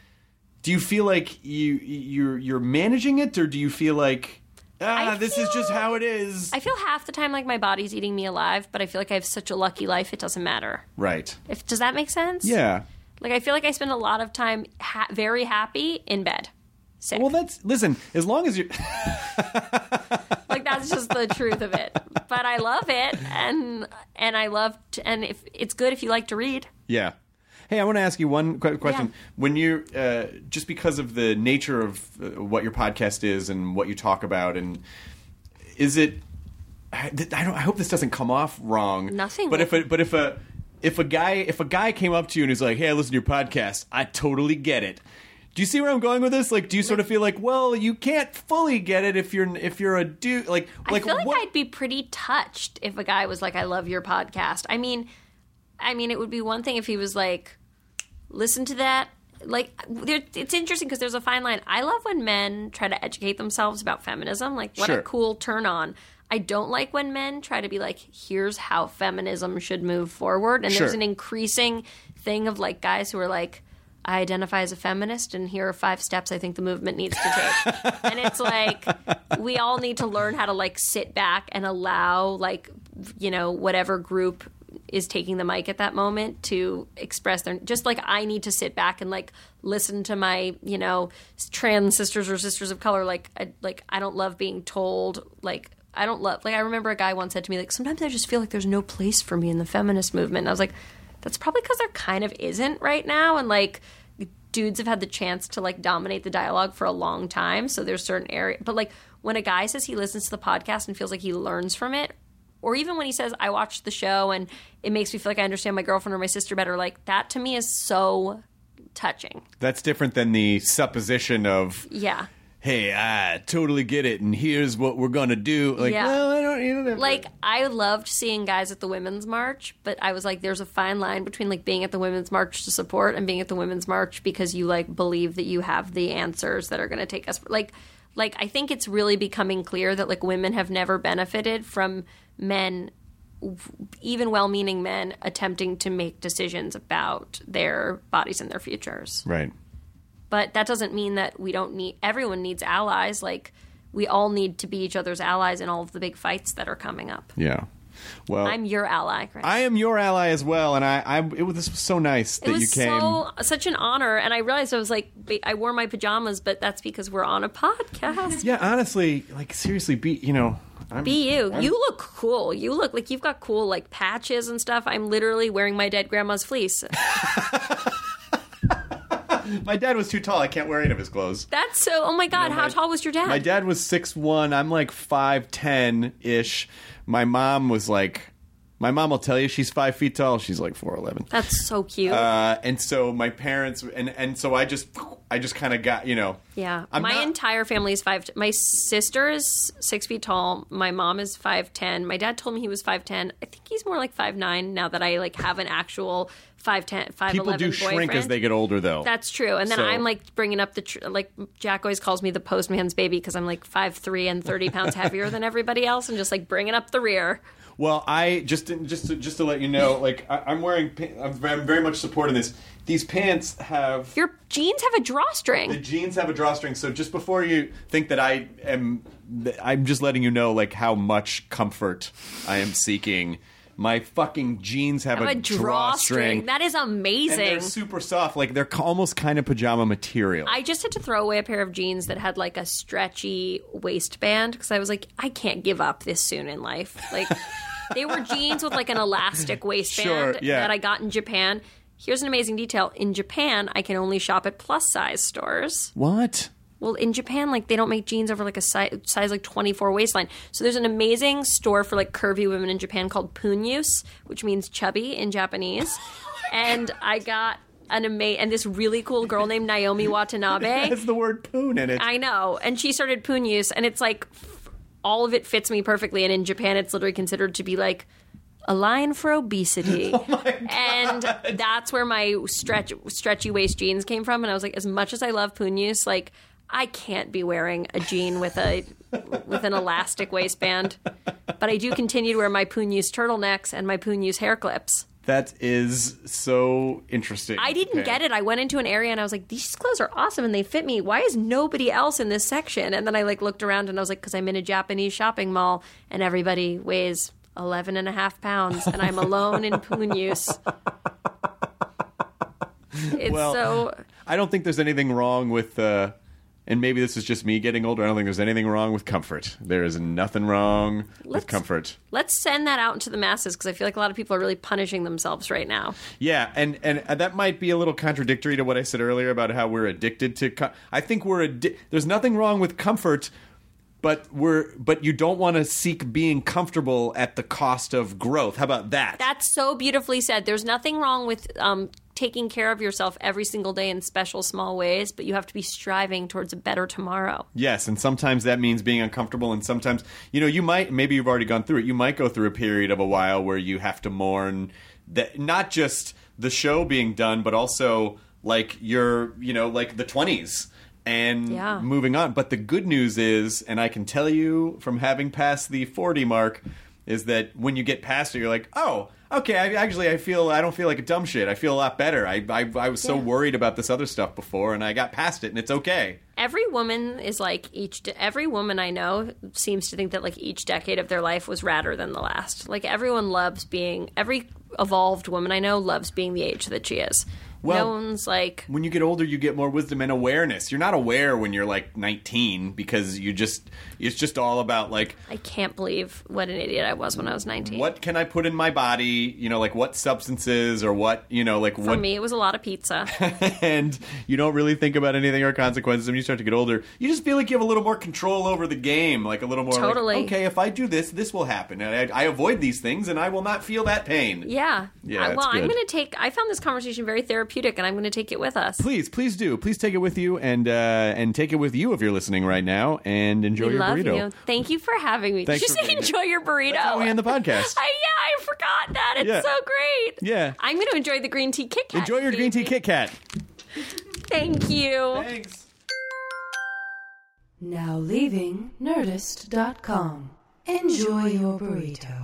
you're managing it, or do you feel like this is just how it is? I feel half the time like my body's eating me alive, but I feel like I have such a lucky life. It doesn't matter. Right. Does that make sense? Yeah. Like I feel like I spend a lot of time very happy in bed. Sick. Well, listen. As long as you. Like that's just the truth of it. But I love it, and I love and if it's good if you like to read. Yeah. Hey, I want to ask you one question. Yeah. When you're just because of the nature of what your podcast is and what you talk about, and is it? I hope this doesn't come off wrong. Nothing. But if a guy came up to you and he's like, "Hey, I listen to your podcast. I totally get it." Do you see where I'm going with this? Like, do you sort of feel like, well, you can't fully get it if you're a dude? Like I feel like I'd be pretty touched if a guy was like, "I love your podcast." I mean, it would be one thing if he was like, "Listen to that." Like, it's interesting because there's a fine line. I love when men try to educate themselves about feminism. Like, what a cool turn on. I don't like when men try to be like, "Here's how feminism should move forward." And there's an increasing thing of like guys who are like, I identify as a feminist, and here are 5 steps I think the movement needs to take. And it's like, we all need to learn how to like sit back and allow like, whatever group is taking the mic at that moment to express their, just like I need to sit back and like listen to my, trans sisters or sisters of color. Like I don't love being told like I don't love, like, I remember a guy once said to me, like, sometimes I just feel like there's no place for me in the feminist movement. And I was like, that's probably because there kind of isn't right now. And, like, dudes have had the chance to, like, dominate the dialogue for a long time. So there's certain areas. But, like, when a guy says he listens to the podcast and feels like he learns from it, or even when he says, I watched the show and it makes me feel like I understand my girlfriend or my sister better, like, that to me is so touching. That's different than the supposition of, yeah, hey, I totally get it, and here's what we're gonna do. Like, yeah. well, you don't have like, I loved seeing guys at the Women's March, but I was like, there's a fine line between, like, being at the Women's March to support and being at the Women's March because you, like, believe that you have the answers that are going to take us. Like, I think it's really becoming clear that, like, women have never benefited from men, even well-meaning men, attempting to make decisions about their bodies and their futures. Right. But that doesn't mean that we don't need – everyone needs allies. Like, we all need to be each other's allies in all of the big fights that are coming up. Yeah. Well, I'm your ally, Chris. I am your ally as well, and this was so nice that you came. It was such an honor, and I realized I was like, I wore my pajamas, but that's because we're on a podcast. Yeah, honestly, like, seriously, be you. You look cool. You look like you've got cool, like, patches and stuff. I'm literally wearing my dead grandma's fleece. My dad was too tall. I can't wear any of his clothes. That's so. Oh my God! How tall was your dad? My dad was 6'1". I'm like 5'10" ish. My mom was like. My mom will tell you she's 5 feet tall. She's like 4'11". That's so cute. And so my parents and so I just kind of got, Yeah. My entire family is 5'10". My sister is 6 feet tall. My mom is 5'10". My dad told me he was 5'10". I think he's more like 5'9" now that I, like, have an actual 5'10", 5'11" People do shrink as they get older, though. That's true. And then I'm, like, bringing up like, Jack always calls me the postman's baby because I'm, like, 5'3" and 30 pounds heavier than everybody else, and just, like, bringing up the rear. Well, I just to let you know, like, I'm very much supporting this. These pants have your jeans have a drawstring. The jeans have a drawstring. So just before you think that I'm just letting you know, like, how much comfort I am seeking. My fucking jeans have a drawstring. That is amazing. And they're super soft. Like, they're almost kind of pajama material. I just had to throw away a pair of jeans that had, like, a stretchy waistband because I was like, I can't give up this soon in life. Like, they were jeans with, like, an elastic waistband that I got in Japan. Here's an amazing detail. In Japan, I can only shop at plus-size stores. What? Well, in Japan, like, they don't make jeans over, like, a size like 24 waistline. So there's an amazing store for, like, curvy women in Japan called Punyus, which means chubby in Japanese. And I got and this really cool girl named Naomi Watanabe. It has the word poon in it. I know. And she started Punyus, and it's like all of it fits me perfectly. And in Japan, it's literally considered to be like a line for obesity. Oh my God. And that's where my stretchy waist jeans came from. And I was like, as much as I love Punyus, like, I can't be wearing a jean with an elastic waistband. But I do continue to wear my Punyus turtlenecks and my Punyus hair clips. That is so interesting. I didn't get it. I went into an area and I was like, these clothes are awesome and they fit me. Why is nobody else in this section? And then I, like, looked around and I was like, because I'm in a Japanese shopping mall and everybody weighs 11.5 pounds and I'm alone in Punyus. I don't think there's anything wrong with and maybe this is just me getting older. I don't think there's anything wrong with comfort. There is nothing wrong with comfort. Let's send that out into the masses because I feel like a lot of people are really punishing themselves right now. Yeah, and that might be a little contradictory to what I said earlier about how we're addicted to I think there's nothing wrong with comfort, but you don't want to seek being comfortable at the cost of growth. How about that? That's so beautifully said. There's nothing wrong with taking care of yourself every single day in special small ways, but you have to be striving towards a better tomorrow. Yes, and sometimes that means being uncomfortable, and sometimes, maybe you've already gone through it, you might go through a period of a while where you have to mourn that, not just the show being done, but also, like, like the 20s and moving on. But the good news is, and I can tell you from having passed the 40 mark, is that when you get past it, you're like, oh, okay, I don't feel like a dumb shit. I feel a lot better. I was so worried about this other stuff before, and I got past it, and it's okay. Every woman is like every woman I know seems to think that, like, each decade of their life was radder than the last. Like, every evolved woman I know loves being the age that she is. Well, no one's like... When you get older, you get more wisdom and awareness. You're not aware when you're like 19 because it's just all about like... I can't believe what an idiot I was when I was 19. What can I put in my body? You know, like what substances or what, you know, like what... For me, it was a lot of pizza. And you don't really think about anything or consequences. When you start to get older, you just feel like you have a little more control over the game. Like a little more Totally. like, okay, if I do this, this will happen. And I avoid these things and I will not feel that pain. Yeah. Yeah, Well, good. I'm going to take... I found this conversation very therapeutic, and I'm going to take it with us. Please do. Please take it with you and take it with you if you're listening right now and enjoy your love burrito. you. Thank you for having me. Thanks Did you for say being enjoy your burrito? That's how we end the podcast. I forgot that. It's Yeah. so great. Yeah. I'm going to enjoy the green tea Kit Kat. Enjoy your green tea Kit Kat. Thank you. Thanks. Now leaving Nerdist.com. Enjoy your burrito.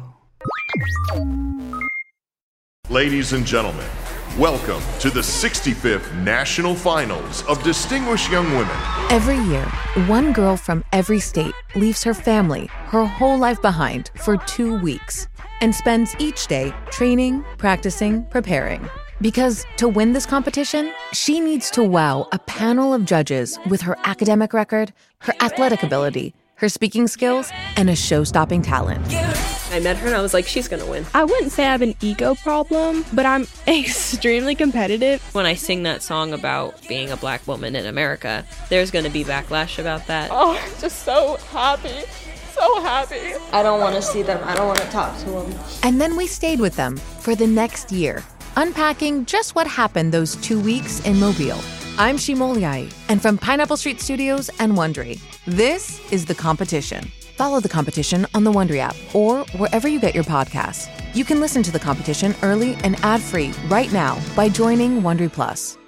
Ladies and gentlemen, welcome to the 65th National Finals of Distinguished Young Women. Every year, one girl from every state leaves her family, her whole life behind for 2 weeks and spends each day training, practicing, preparing. Because to win this competition, she needs to wow a panel of judges with her academic record, her athletic ability, her speaking skills, and a show-stopping talent. I met her and I was like, she's gonna win. I wouldn't say I have an ego problem, but I'm extremely competitive. When I sing that song about being a black woman in America, there's gonna be backlash about that. Oh, I'm just so happy. So happy. I don't want to see them. I don't want to talk to them. And then we stayed with them for the next year, unpacking just what happened those 2 weeks in Mobile. I'm Shimoliai, and from Pineapple Street Studios and Wondery, this is The Competition. Follow The Competition on the Wondery app or wherever you get your podcasts. You can listen to The Competition early and ad-free right now by joining Wondery Plus.